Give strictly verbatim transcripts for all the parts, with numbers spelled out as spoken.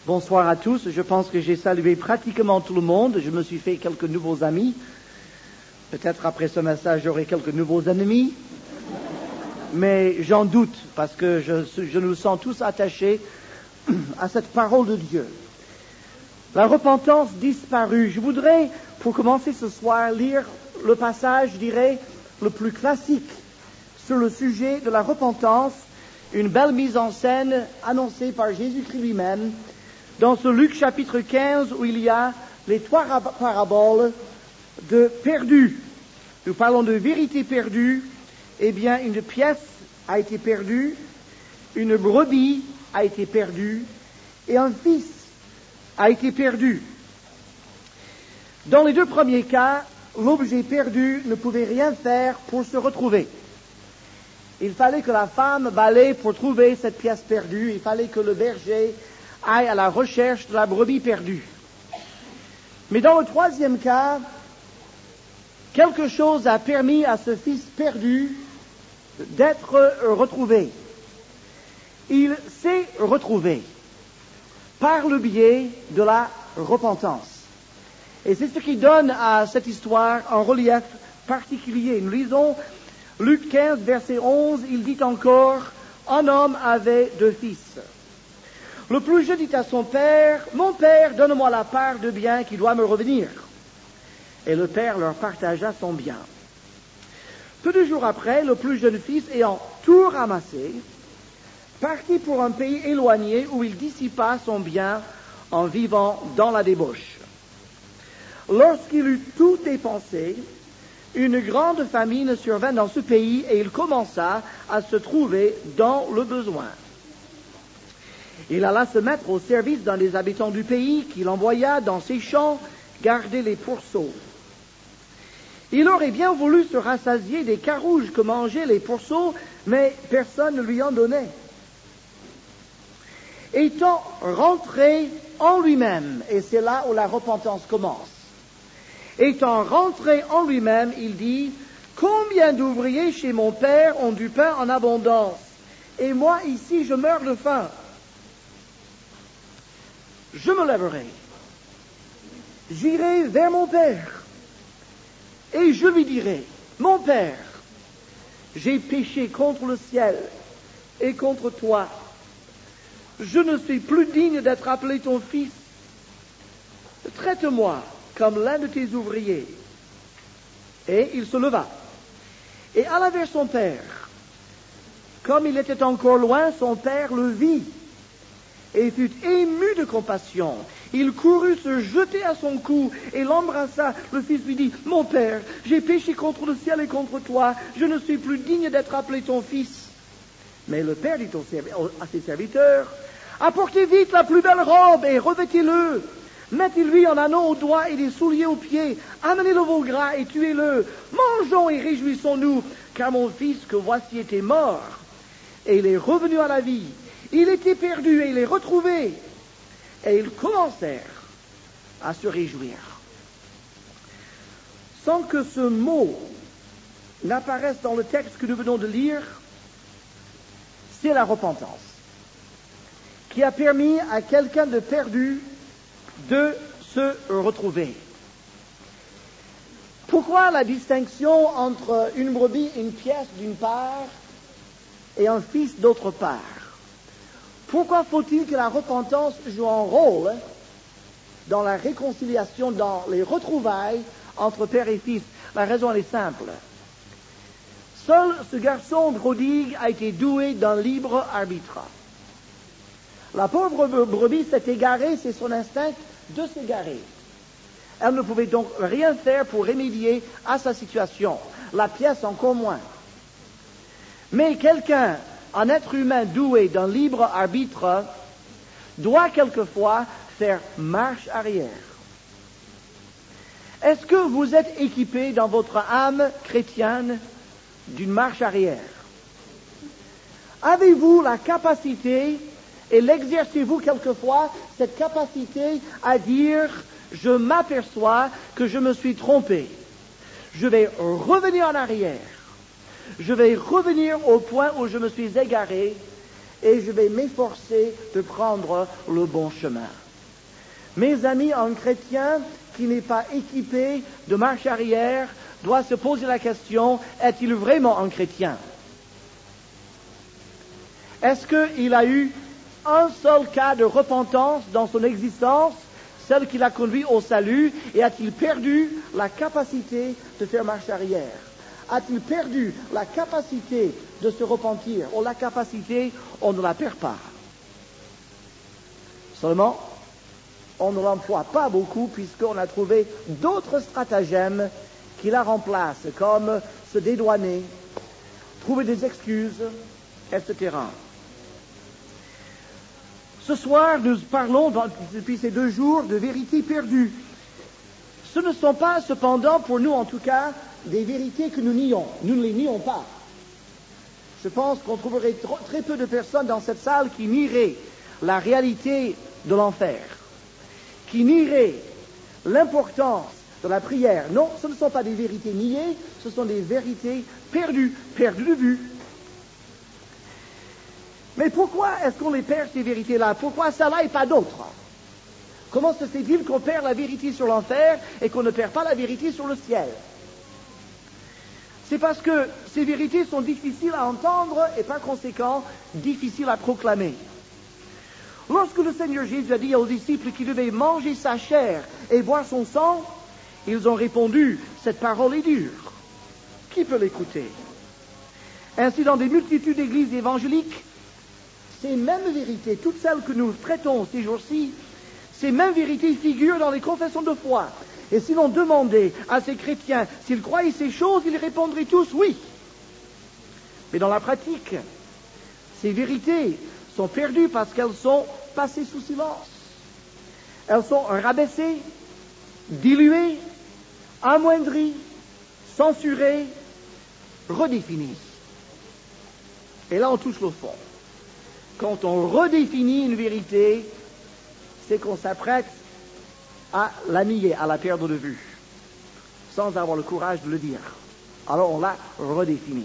Bonsoir à tous. Je pense que j'ai salué pratiquement tout le monde. Je me suis fait quelques nouveaux amis. Peut-être après ce message, j'aurai quelques nouveaux ennemis. Mais j'en doute, parce que je, je nous sens tous attachés à cette parole de Dieu. La repentance disparue. Je voudrais, pour commencer ce soir, lire le passage, je dirais, le plus classique sur le sujet de la repentance, une belle mise en scène annoncée par Jésus-Christ lui-même, dans ce Luc chapitre quinze où il y a les trois paraboles de perdus. Nous parlons de vérité perdue. Eh bien, une pièce a été perdue, une brebis a été perdue, et un fils a été perdu. Dans les deux premiers cas, l'objet perdu ne pouvait rien faire pour se retrouver. Il fallait que la femme balaye pour trouver cette pièce perdue. Il fallait que le berger aille à la recherche de la brebis perdue. Mais dans le troisième cas, quelque chose a permis à ce fils perdu d'être retrouvé. Il s'est retrouvé par le biais de la repentance. Et c'est ce qui donne à cette histoire un relief particulier. Nous lisons Luc quinze, verset onze, il dit encore, « Un homme avait deux fils. Le plus jeune dit à son père, « Mon père, donne-moi la part de bien qui doit me revenir. » Et le père leur partagea son bien. Peu de jours après, le plus jeune fils, ayant tout ramassé, partit pour un pays éloigné où il dissipa son bien en vivant dans la débauche. Lorsqu'il eut tout dépensé, une grande famine survint dans ce pays et il commença à se trouver dans le besoin. Il alla se mettre au service d'un des habitants du pays qu'il envoya dans ses champs garder les pourceaux. Il aurait bien voulu se rassasier des carouges que mangeaient les pourceaux, mais personne ne lui en donnait. Étant rentré en lui-même, et c'est là où la repentance commence, étant rentré en lui-même, il dit, « Combien d'ouvriers chez mon père ont du pain en abondance, et moi ici je meurs de faim. Je me lèverai, j'irai vers mon père, et je lui dirai, mon père, j'ai péché contre le ciel et contre toi. Je ne suis plus digne d'être appelé ton fils. Traite-moi comme l'un de tes ouvriers. » Et il se leva et alla vers son père. Comme il était encore loin, son père le vit et fut ému de compassion. Il courut se jeter à son cou et l'embrassa. Le fils lui dit, « Mon père, j'ai péché contre le ciel et contre toi. Je ne suis plus digne d'être appelé ton fils. » Mais le père dit à ses serviteurs, « Apportez vite la plus belle robe et revêtez-le. Mettez-lui un anneau au doigt et des souliers aux pieds. Amenez le veau gras et tuez-le. Mangeons et réjouissons-nous, car mon fils que voici était mort, et il est revenu à la vie. Il était perdu et il est retrouvé. » Et ils commencèrent à se réjouir. Sans que ce mot n'apparaisse dans le texte que nous venons de lire, c'est la repentance qui a permis à quelqu'un de perdu de se retrouver. Pourquoi la distinction entre une brebis, une pièce d'une part, et un fils d'autre part? Pourquoi faut-il que la repentance joue un rôle dans la réconciliation, dans les retrouvailles entre père et fils? La raison elle est simple. Seul ce garçon prodigue a été doué d'un libre arbitre. La pauvre brebis s'est égarée, c'est son instinct de s'égarer. Elle ne pouvait donc rien faire pour remédier à sa situation. La pièce encore moins. Mais quelqu'un, un être humain doué d'un libre arbitre, doit quelquefois faire marche arrière. Est-ce que vous êtes équipé dans votre âme chrétienne d'une marche arrière? Avez-vous la capacité, et l'exercez-vous quelquefois, cette capacité à dire, je m'aperçois que je me suis trompé. Je vais revenir en arrière. Je vais revenir au point où je me suis égaré et je vais m'efforcer de prendre le bon chemin. Mes amis, un chrétien qui n'est pas équipé de marche arrière doit se poser la question, est-il vraiment un chrétien? Est-ce qu'il a eu un seul cas de repentance dans son existence, celle qui l'a conduit au salut, et a-t-il perdu la capacité de faire marche arrière? A-t-il perdu la capacité de se repentir? Ou la capacité, on ne la perd pas. Seulement, on ne l'emploie pas beaucoup puisqu'on a trouvé d'autres stratagèmes qui la remplacent, comme se dédouaner, trouver des excuses, et cetera. Ce soir, nous parlons depuis ces deux jours de vérités perdues. Ce ne sont pas, cependant, pour nous en tout cas, des vérités que nous nions. Nous ne les nions pas. Je pense qu'on trouverait trop, très peu de personnes dans cette salle qui nieraient la réalité de l'enfer, qui nieraient l'importance de la prière. Non, ce ne sont pas des vérités niées, ce sont des vérités perdues, perdues de vue. Mais pourquoi est-ce qu'on les perd, ces vérités-là? Pourquoi ça-là et pas d'autres? Comment se fait-il qu'on perd la vérité sur l'enfer et qu'on ne perd pas la vérité sur le ciel? C'est parce que ces vérités sont difficiles à entendre et par conséquent difficiles à proclamer. Lorsque le Seigneur Jésus a dit aux disciples qu'ils devaient manger sa chair et boire son sang, ils ont répondu, cette parole est dure. Qui peut l'écouter? Ainsi, dans des multitudes d'églises évangéliques, ces mêmes vérités, toutes celles que nous traitons ces jours-ci, ces mêmes vérités figurent dans les confessions de foi. Et si l'on demandait à ces chrétiens s'ils croyaient ces choses, ils répondraient tous oui. Mais dans la pratique, ces vérités sont perdues parce qu'elles sont passées sous silence. Elles sont rabaissées, diluées, amoindries, censurées, redéfinies. Et là, on touche le fond. Quand on redéfinit une vérité, c'est qu'on s'apprête à la nier, à la perdre de vue, sans avoir le courage de le dire. Alors on la redéfinit.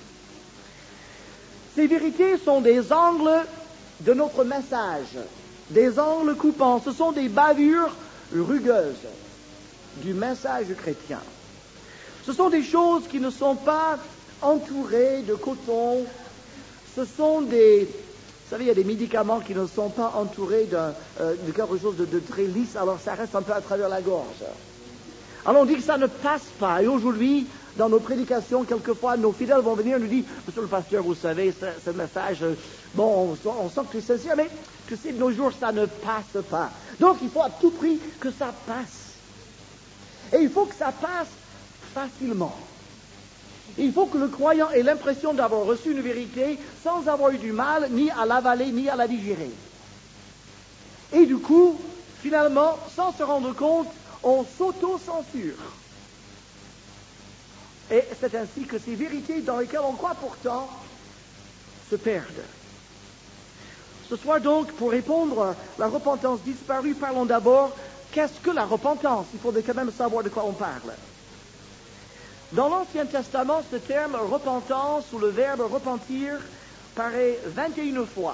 Ces vérités sont des angles de notre message, des angles coupants. Ce sont des bavures rugueuses du message chrétien. Ce sont des choses qui ne sont pas entourées de coton. Ce sont des... Vous savez, il y a des médicaments qui ne sont pas entourés d'un, euh, de quelque chose de, de très lisse, alors ça reste un peu à travers la gorge. Alors on dit que ça ne passe pas. Et aujourd'hui, dans nos prédications, quelquefois, nos fidèles vont venir et nous dire, Monsieur le pasteur, vous savez, ce, ce message, bon, on, on sent que c'est sincère, mais que c'est de nos jours, ça ne passe pas. Donc il faut à tout prix que ça passe. Et il faut que ça passe facilement. Il faut que le croyant ait l'impression d'avoir reçu une vérité sans avoir eu du mal ni à l'avaler ni à la digérer. Et du coup, finalement, sans se rendre compte, on s'auto-censure. Et c'est ainsi que ces vérités dans lesquelles on croit pourtant se perdent. Ce soir donc, pour répondre à la repentance disparue, parlons d'abord, qu'est-ce que la repentance? Il faudrait quand même savoir de quoi on parle. Dans l'Ancien Testament, ce terme repentance ou le verbe repentir paraît vingt et une fois.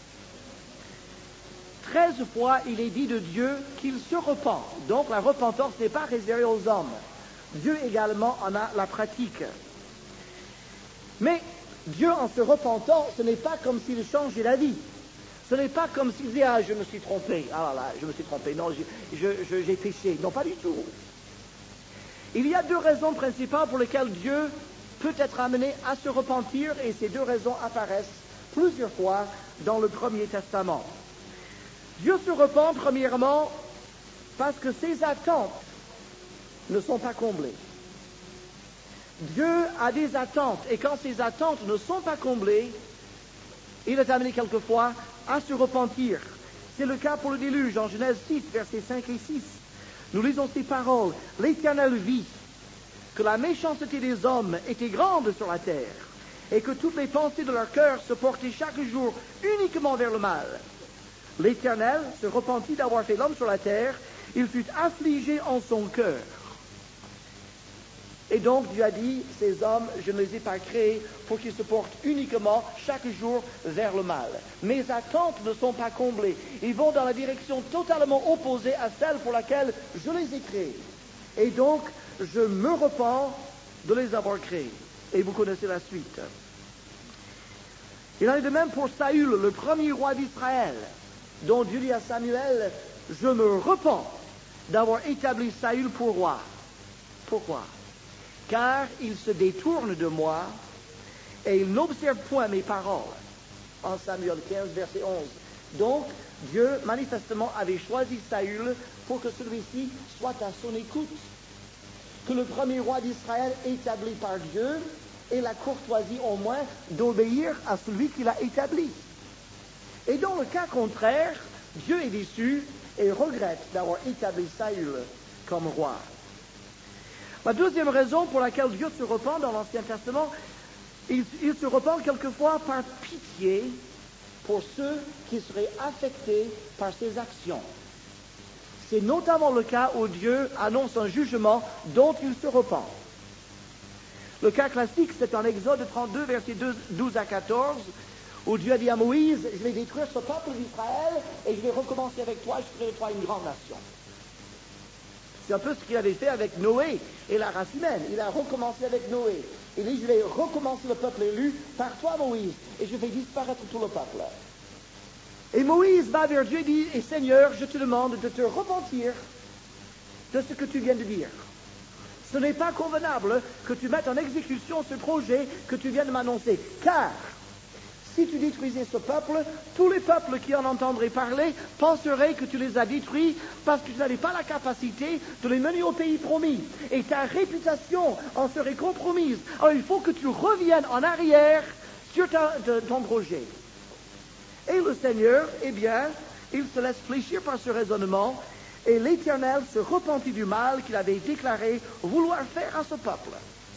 Treize fois, il est dit de Dieu qu'il se repent. Donc la repentance n'est pas réservée aux hommes. Dieu également en a la pratique. Mais Dieu, en se repentant, ce n'est pas comme s'il changeait la vie. Ce n'est pas comme s'il disait, ah, je me suis trompé. Ah là là, je me suis trompé. Non, je, je, je, j'ai péché. Non, pas du tout. Il y a deux raisons principales pour lesquelles Dieu peut être amené à se repentir, et ces deux raisons apparaissent plusieurs fois dans le Premier Testament. Dieu se repent, premièrement, parce que ses attentes ne sont pas comblées. Dieu a des attentes, et quand ces attentes ne sont pas comblées, il est amené quelquefois à se repentir. C'est le cas pour le déluge, en Genèse six, versets cinq et six. Nous lisons ces paroles. L'Éternel vit que la méchanceté des hommes était grande sur la terre, et que toutes les pensées de leur cœur se portaient chaque jour uniquement vers le mal. L'Éternel se repentit d'avoir fait l'homme sur la terre, il fut affligé en son cœur. Et donc Dieu a dit, ces hommes, je ne les ai pas créés pour qu'ils se portent uniquement chaque jour vers le mal. Mes attentes ne sont pas comblées. Ils vont dans la direction totalement opposée à celle pour laquelle je les ai créés. Et donc, je me repens de les avoir créés. Et vous connaissez la suite. Il en est de même pour Saül, le premier roi d'Israël, dont Dieu dit à Samuel, je me repens d'avoir établi Saül pour roi. Pourquoi? Car il se détourne de moi et il n'observe point mes paroles. En Samuel quinze, verset onze. Donc, Dieu, manifestement, avait choisi Saül pour que celui-ci soit à son écoute. Que le premier roi d'Israël établi par Dieu ait la courtoisie au moins d'obéir à celui qui l'a établi. Et dans le cas contraire, Dieu est déçu et regrette d'avoir établi Saül comme roi. La deuxième raison pour laquelle Dieu se repent dans l'Ancien Testament, il, il se repent quelquefois par pitié pour ceux qui seraient affectés par ses actions. C'est notamment le cas où Dieu annonce un jugement dont il se repent. Le cas classique, c'est en Exode trente-deux, versets douze à quatorze, où Dieu a dit à Moïse, je vais détruire ce peuple d'Israël et je vais recommencer avec toi, je ferai de toi une grande nation. C'est un peu ce qu'il avait fait avec Noé et la race humaine. Il a recommencé avec Noé. Il dit, je vais recommencer le peuple élu par toi, Moïse, et je vais disparaître tout le peuple. Et Moïse va vers Dieu et dit, et Seigneur, je te demande de te repentir de ce que tu viens de dire. Ce n'est pas convenable que tu mettes en exécution ce projet que tu viens de m'annoncer. Car, si tu détruisais ce peuple, tous les peuples qui en entendraient parler penseraient que tu les as détruits parce que tu n'avais pas la capacité de les mener au pays promis. Et ta réputation en serait compromise. Alors il faut que tu reviennes en arrière sur ta, de, ton projet. Et le Seigneur, eh bien, il se laisse fléchir par ce raisonnement, et l'Éternel se repentit du mal qu'il avait déclaré vouloir faire à ce peuple.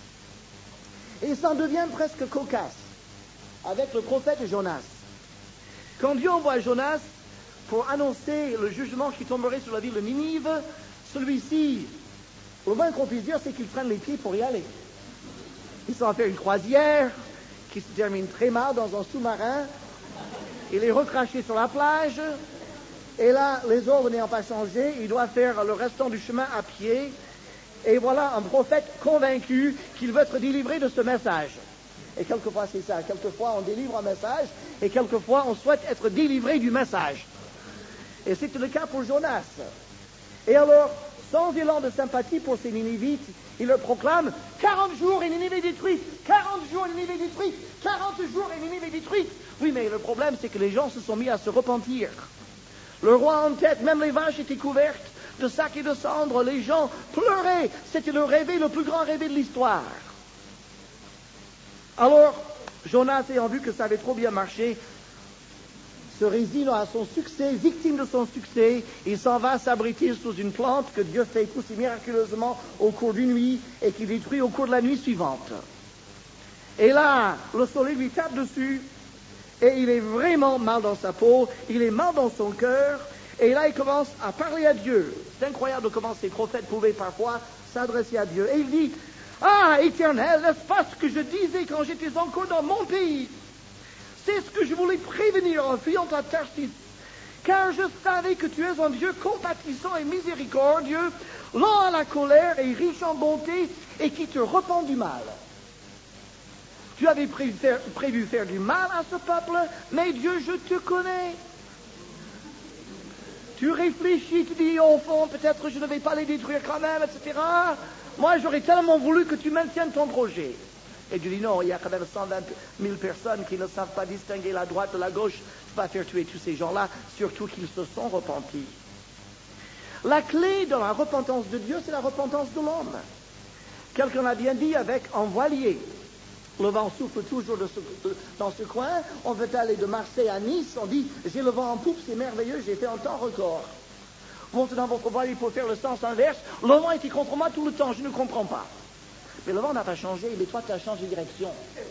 Et ça en devient presque cocasse avec le prophète Jonas. Quand Dieu envoie Jonas pour annoncer le jugement qui tomberait sur la ville de Ninive, celui-ci, le moins qu'on puisse dire, c'est qu'il traîne les pieds pour y aller. Ils sont à faire une croisière qui se termine très mal dans un sous-marin. Il est recraché sur la plage. Et là, les ordres n'ayant pas changé, il doit faire le restant du chemin à pied. Et voilà un prophète convaincu qu'il veut être délivré de ce message. Et quelquefois c'est ça, quelquefois on délivre un message, et quelquefois on souhaite être délivré du message. Et c'est le cas pour Jonas. Et alors, sans élan de sympathie pour ces Ninivites, il leur proclame quarante jours et Ninive est détruite, quarante jours et Ninive est détruite, quarante jours et Ninive est détruite. Oui, mais le problème c'est que les gens se sont mis à se repentir. Le roi en tête, même les vaches étaient couvertes de sacs et de cendres, les gens pleuraient, c'était le rêve, le plus grand rêve de l'histoire. Alors, Jonas, ayant vu que ça avait trop bien marché, se résigne à son succès, victime de son succès, il s'en va s'abriter sous une plante que Dieu fait pousser miraculeusement au cours d'une nuit et qui détruit au cours de la nuit suivante. Et là, le soleil lui tape dessus et il est vraiment mal dans sa peau, il est mal dans son cœur, et là il commence à parler à Dieu. C'est incroyable comment ces prophètes pouvaient parfois s'adresser à Dieu. Et il dit, ah, Éternel, n'est-ce pas ce que je disais quand j'étais encore dans mon pays? C'est ce que je voulais prévenir en fuyant à Tarsis. Car je savais que tu es un Dieu compatissant et miséricordieux, lent à la colère et riche en bonté, et qui te repent du mal. Tu avais prévu faire, prévu faire du mal à ce peuple, mais Dieu, je te connais. Tu réfléchis, tu dis, au fond, peut-être je ne vais pas les détruire quand même, et cetera. Moi, j'aurais tellement voulu que tu maintiennes ton projet. Et Dieu dit, non, il y a quand même cent vingt mille personnes qui ne savent pas distinguer la droite de la gauche. Tu vas faire tuer tous ces gens-là, surtout qu'ils se sont repentis. La clé dans la repentance de Dieu, c'est la repentance de l'homme. Quelqu'un l'a bien dit avec un voilier. Le vent souffle toujours de ce, de, dans ce coin. On veut aller de Marseille à Nice. On dit, j'ai le vent en poupe, c'est merveilleux, j'ai fait un temps record. Montez dans votre voilier pour faire le sens inverse. Le vent était contre moi tout le temps, je ne comprends pas. Mais le vent n'a pas changé, mais toi, tu as changé de direction.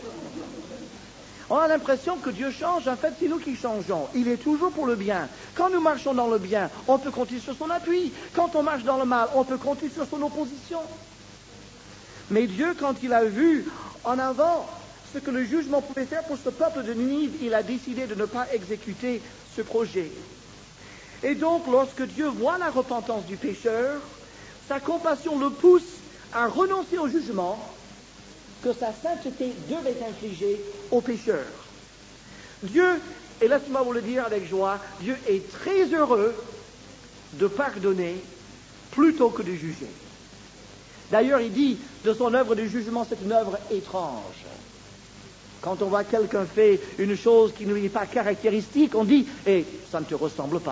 On a l'impression que Dieu change, en fait, c'est nous qui changeons. Il est toujours pour le bien. Quand nous marchons dans le bien, on peut compter sur son appui. Quand on marche dans le mal, on peut compter sur son opposition. Mais Dieu, quand il a vu en avant ce que le jugement pouvait faire pour ce peuple de Ninive, il a décidé de ne pas exécuter ce projet. Et donc, lorsque Dieu voit la repentance du pécheur, sa compassion le pousse à renoncer au jugement que sa sainteté devait infliger au pécheur. Dieu, et laissez-moi vous le dire avec joie, Dieu est très heureux de pardonner plutôt que de juger. D'ailleurs, il dit de son œuvre de jugement, c'est une œuvre étrange. Quand on voit quelqu'un faire une chose qui ne lui est pas caractéristique, on dit « Eh, ça ne te ressemble pas ».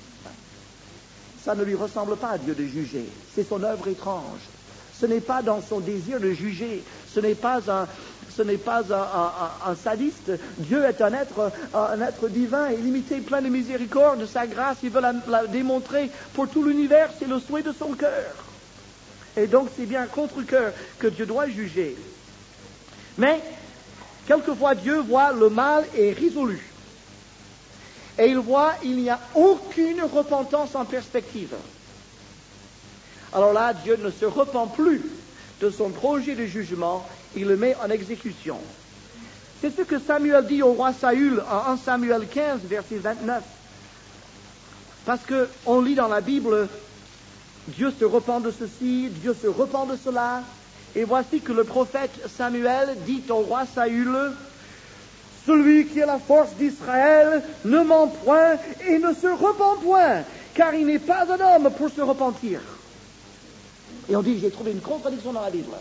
Ça ne lui ressemble pas à Dieu de juger. C'est son œuvre étrange. Ce n'est pas dans son désir de juger. Ce n'est pas un, ce n'est pas un, un, un sadiste. Dieu est un être, un être divin, illimité, plein de miséricorde, de sa grâce. Il veut la, la démontrer pour tout l'univers. C'est le souhait de son cœur. Et donc, c'est bien contre cœur que Dieu doit juger. Mais, quelquefois, Dieu voit le mal est résolu. Et il voit il n'y a aucune repentance en perspective. Alors là, Dieu ne se repent plus de son projet de jugement, il le met en exécution. C'est ce que Samuel dit au roi Saül en un Samuel quinze, verset vingt-neuf. Parce qu'on lit dans la Bible, Dieu se repent de ceci, Dieu se repent de cela. Et voici que le prophète Samuel dit au roi Saül, « Celui qui est la force d'Israël ne ment point et ne se repent point, car il n'est pas un homme pour se repentir. » Et on dit, j'ai trouvé une contradiction dans la Bible.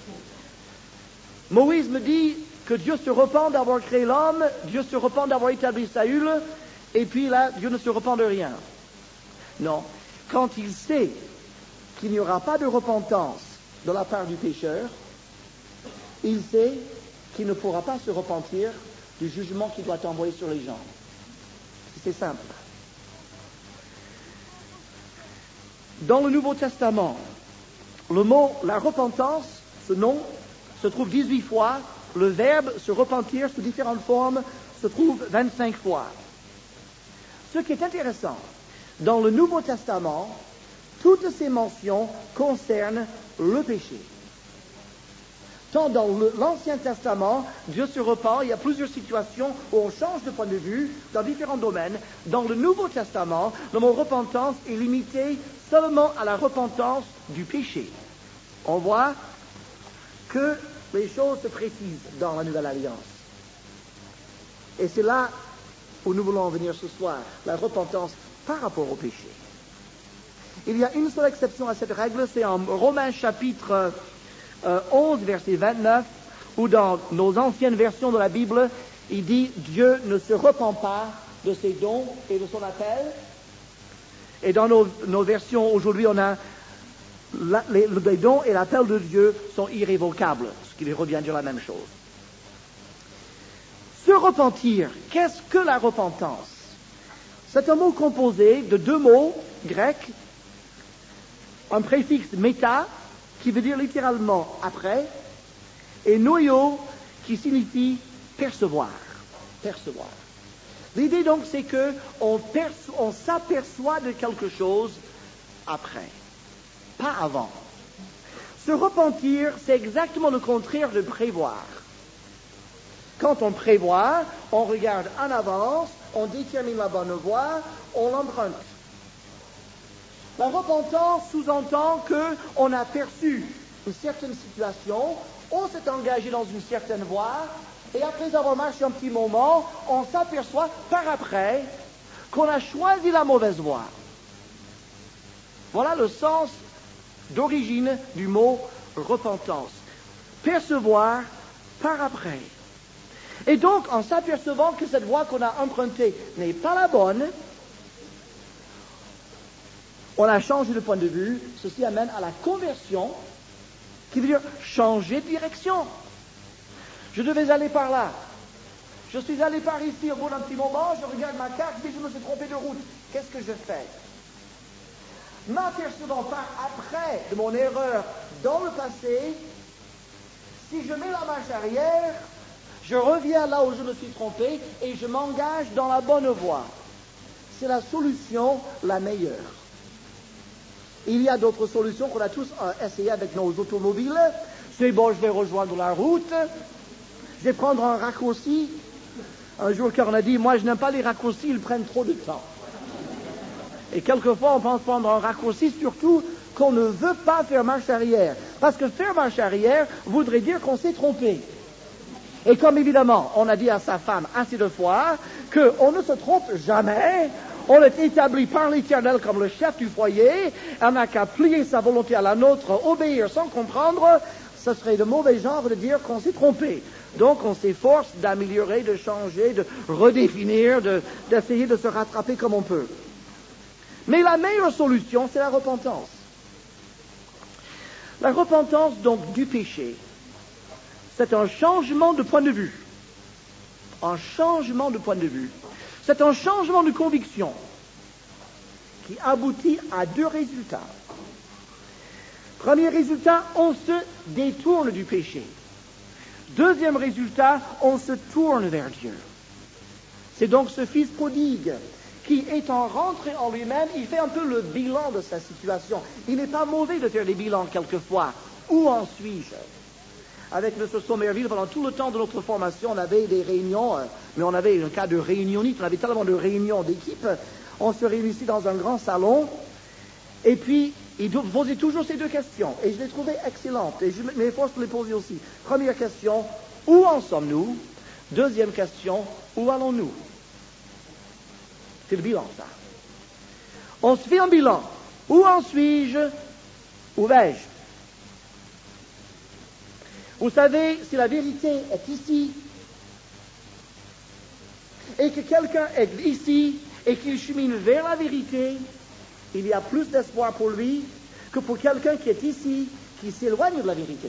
Moïse me dit que Dieu se repent d'avoir créé l'homme, Dieu se repent d'avoir établi Saül, et puis là, Dieu ne se repent de rien. Non, quand il sait qu'il n'y aura pas de repentance de la part du pécheur, il sait qu'il ne pourra pas se repentir du jugement qu'il doit envoyer sur les gens. C'est simple. Dans le Nouveau Testament, le mot « la repentance », ce nom, se trouve dix-huit fois. Le verbe « se repentir » sous différentes formes se trouve vingt-cinq fois. Ce qui est intéressant, dans le Nouveau Testament, toutes ces mentions concernent le péché. Tant dans le, l'Ancien Testament, Dieu se repent, il y a plusieurs situations où on change de point de vue dans différents domaines. Dans le Nouveau Testament, le mot repentance est limité seulement à la repentance du péché. On voit que les choses se précisent dans la Nouvelle Alliance. Et c'est là où nous voulons en venir ce soir, la repentance par rapport au péché. Il y a une seule exception à cette règle, c'est en Romains chapitre euh, onze, verset vingt-neuf, où dans nos anciennes versions de la Bible, il dit « Dieu ne se repent pas de ses dons et de son appel ». Et dans nos, nos versions aujourd'hui, on a la, les, les dons et l'appel de Dieu sont irrévocables, ce qui revient dire la même chose. Se repentir, qu'est-ce que la repentance? C'est un mot composé de deux mots grecs, un préfixe méta, qui veut dire littéralement après, et noio, qui signifie percevoir. Percevoir. L'idée donc, c'est que on, perço- on s'aperçoit de quelque chose après, pas avant. Se repentir, c'est exactement le contraire de prévoir. Quand on prévoit, on regarde en avance, on détermine la bonne voie, on l'emprunte. La repentance sous-entend qu'on a perçu une certaine situation, on s'est engagé dans une certaine voie, et après avoir marché un petit moment, on s'aperçoit par après qu'on a choisi la mauvaise voie. Voilà le sens d'origine du mot repentance. Percevoir par après. Et donc, en s'apercevant que cette voie qu'on a empruntée n'est pas la bonne, on a changé de point de vue. Ceci amène à la conversion, qui veut dire changer de direction. Je devais aller par là. Je suis allé par ici au bout d'un petit moment, je regarde ma carte, je dis, je me suis trompé de route. Qu'est-ce que je fais? M'apercevant par après de mon erreur dans le passé, si je mets la marche arrière, je reviens là où je me suis trompé et je m'engage dans la bonne voie. C'est la solution la meilleure. Il y a d'autres solutions qu'on a tous essayé avec nos automobiles. C'est bon, je vais rejoindre la route, je vais prendre un raccourci. Un jour, car on a dit, moi je n'aime pas les raccourcis, ils prennent trop de temps. Et quelquefois, on pense prendre un raccourci, surtout qu'on ne veut pas faire marche arrière. Parce que faire marche arrière voudrait dire qu'on s'est trompé. Et comme évidemment, on a dit à sa femme assez de fois qu'on ne se trompe jamais, on est établi par l'Éternel comme le chef du foyer, on n'a qu'à plier sa volonté à la nôtre, obéir sans comprendre, ce serait de mauvais genre de dire qu'on s'est trompé. Donc on s'efforce d'améliorer, de changer, de redéfinir, de, d'essayer de se rattraper comme on peut. Mais la meilleure solution, c'est la repentance. La repentance, donc, du péché, c'est un changement de point de vue. Un changement de point de vue. C'est un changement de conviction qui aboutit à deux résultats. Premier résultat, on se détourne du péché. Deuxième résultat, on se tourne vers Dieu. C'est donc ce fils prodigue qui, étant rentré en lui-même, il fait un peu le bilan de sa situation. Il n'est pas mauvais de faire des bilans quelquefois. Où en suis-je? Avec M. Sommerville, pendant tout le temps de notre formation, on avait des réunions, mais on avait un cas de réunionnite, on avait tellement de réunions d'équipe. On se réunissait dans un grand salon, et puis il posait toujours ces deux questions, et je les trouvais excellentes, et je m'efforce de les poser aussi. Première question, où en sommes-nous? Deuxième question, où allons-nous? C'est le bilan, ça. On se fait un bilan. Où en suis-je? Où vais-je? Vous savez, si la vérité est ici, et que quelqu'un est ici, et qu'il chemine vers la vérité, il y a plus d'espoir pour lui que pour quelqu'un qui est ici, qui s'éloigne de la vérité.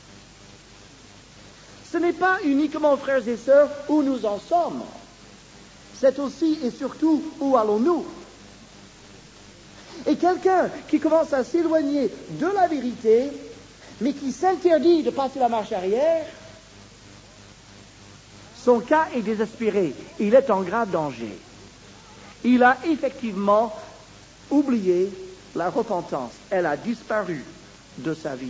Ce n'est pas uniquement, frères et sœurs, où nous en sommes. C'est aussi et surtout où allons-nous. Et quelqu'un qui commence à s'éloigner de la vérité, mais qui s'interdit de passer la marche arrière, son cas est désespéré. Il est en grave danger. Il a effectivement oublié la repentance. Elle a disparu de sa vie.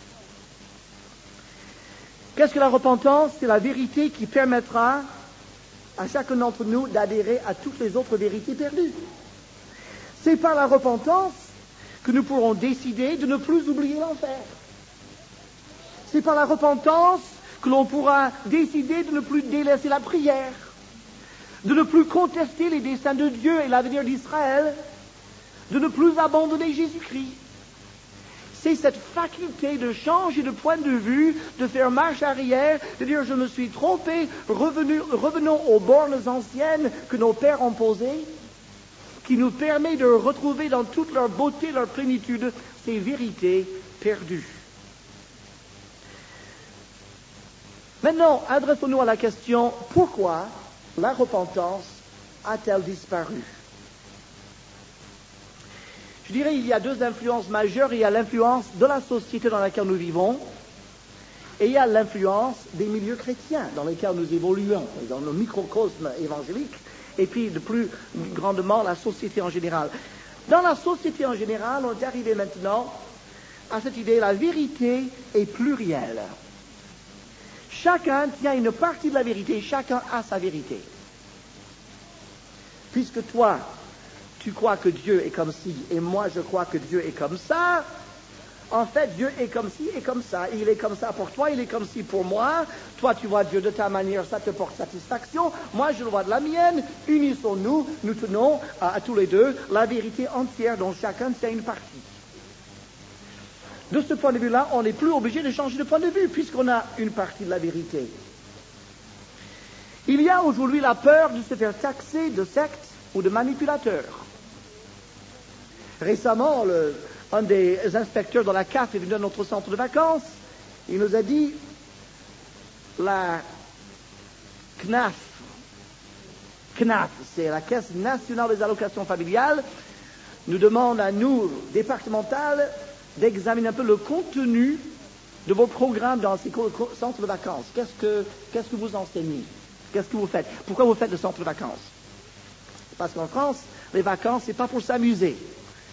Qu'est-ce que la repentance? C'est la vérité qui permettra à chacun d'entre nous d'adhérer à toutes les autres vérités perdues. C'est par la repentance que nous pourrons décider de ne plus oublier l'enfer. C'est par la repentance que l'on pourra décider de ne plus délaisser la prière, de ne plus contester les desseins de Dieu et l'avenir d'Israël, de ne plus abandonner Jésus-Christ. C'est cette faculté de changer de point de vue, de faire marche arrière, de dire je me suis trompé, revenu, revenons aux bornes anciennes que nos pères ont posées, qui nous permet de retrouver dans toute leur beauté, leur plénitude, ces vérités perdues. Maintenant, adressons-nous à la question, pourquoi la repentance a-t-elle disparu? Je dirais il y a deux influences majeures. Il y a l'influence de la société dans laquelle nous vivons et il y a l'influence des milieux chrétiens dans lesquels nous évoluons, dans le microcosme évangélique et puis de plus grandement la société en général. Dans la société en général, on est arrivé maintenant à cette idée, la vérité est plurielle. Chacun tient une partie de la vérité, chacun a sa vérité. Puisque toi, tu crois que Dieu est comme ci, et moi je crois que Dieu est comme ça, en fait Dieu est comme ci et comme ça. Il est comme ça pour toi, il est comme ci pour moi. Toi tu vois Dieu de ta manière, ça te porte satisfaction. Moi je le vois de la mienne. Unissons-nous, nous tenons à, à tous les deux la vérité entière dont chacun tient une partie. De ce point de vue-là, on n'est plus obligé de changer de point de vue puisqu'on a une partie de la vérité. Il y a aujourd'hui la peur de se faire taxer de secte ou de manipulateur. Récemment, le, un des inspecteurs de la C A F est venu à notre centre de vacances. Il nous a dit, la C N A F, C N A F, c'est la Caisse nationale des allocations familiales, nous demande à nous, départementales, d'examiner un peu le contenu de vos programmes dans ces centres de vacances. Qu'est-ce que, qu'est-ce que vous enseignez? Qu'est-ce que vous faites? Pourquoi vous faites le centre de vacances? Parce qu'en France, les vacances, c'est pas pour s'amuser.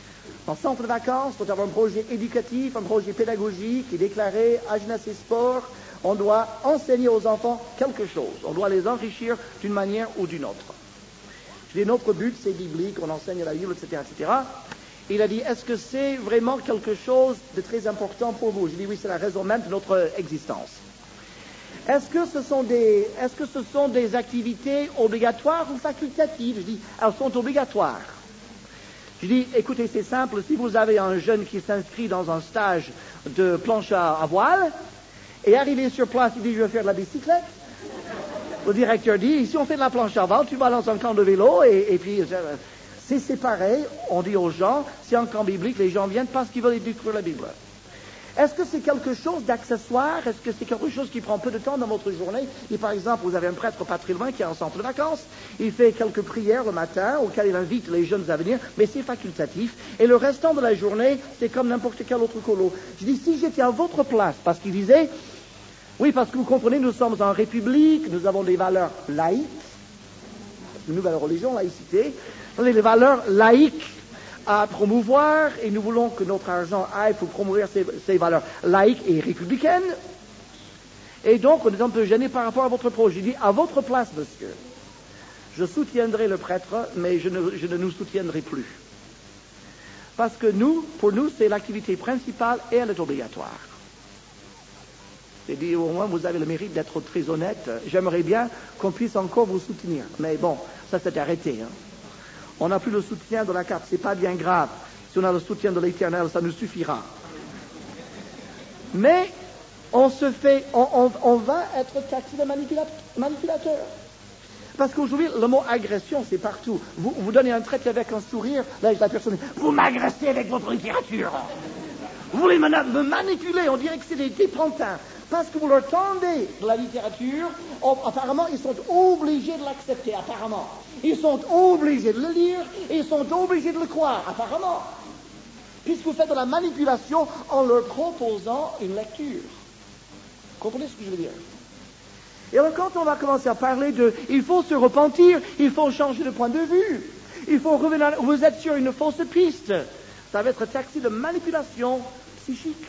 En centre de vacances, il faut avoir un projet éducatif, un projet pédagogique qui est déclaré à jeunesse et sport. On doit enseigner aux enfants quelque chose. On doit les enrichir d'une manière ou d'une autre. Je dis, notre but, c'est biblique, on enseigne la Bible, et cetera, et cetera. Il a dit, est-ce que c'est vraiment quelque chose de très important pour vous? Je dis, oui, c'est la raison même de notre existence. Est-ce que ce sont des, est-ce que ce sont des activités obligatoires ou facultatives? Je dis, elles sont obligatoires. Je dis, écoutez, c'est simple, si vous avez un jeune qui s'inscrit dans un stage de planche à, à voile, et arrivé sur place, il dit, je vais faire de la bicyclette. Le directeur dit, si on fait de la planche à voile, tu vas dans un camp de vélo, et, et puis, c'est, c'est pareil, on dit aux gens, c'est un camp biblique, les gens viennent parce qu'ils veulent découvrir la Bible. Est-ce que c'est quelque chose d'accessoire? Est-ce que c'est quelque chose qui prend peu de temps dans votre journée? Et par exemple, vous avez un prêtre pas très loin qui est en centre de vacances. Il fait quelques prières le matin auxquelles il invite les jeunes à venir, mais c'est facultatif. Et le restant de la journée, c'est comme n'importe quel autre colo. Je dis, si j'étais à votre place, parce qu'il disait, oui, parce que vous comprenez, nous sommes en république, nous avons des valeurs laïques, une nouvelle religion, laïcité, les valeurs laïques à promouvoir, et nous voulons que notre argent aille pour promouvoir ces, ces valeurs laïques et républicaines. Et donc, on est un peu gêné par rapport à votre projet. Je dis, à votre place, monsieur, je soutiendrai le prêtre, mais je ne, je ne nous soutiendrai plus. Parce que nous, pour nous, c'est l'activité principale et elle est obligatoire. J'ai dit, au moins, vous avez le mérite d'être très honnête. J'aimerais bien qu'on puisse encore vous soutenir. Mais bon, ça s'est arrêté, hein. On n'a plus le soutien de la carte, c'est pas bien grave. Si on a le soutien de l'Éternel, ça nous suffira. Mais on se fait, on, on, on va être taxé de manipulateur. Parce qu'aujourd'hui, le mot agression, c'est partout. Vous, vous donnez un traité avec un sourire, là, la personne dit, vous m'agressez avec votre littérature. Vous voulez me, me manipuler, on dirait que c'est des, des pantins. Parce que vous leur tendez de la littérature, on, apparemment, ils sont obligés de l'accepter, apparemment. Ils sont obligés de le lire, et ils sont obligés de le croire, apparemment. Puisque vous faites de la manipulation en leur proposant une lecture. Comprenez ce que je veux dire? Et alors, quand on va commencer à parler de, il faut se repentir, il faut changer de point de vue, il faut revenir, vous êtes sur une fausse piste, ça va être taxé de manipulation psychique.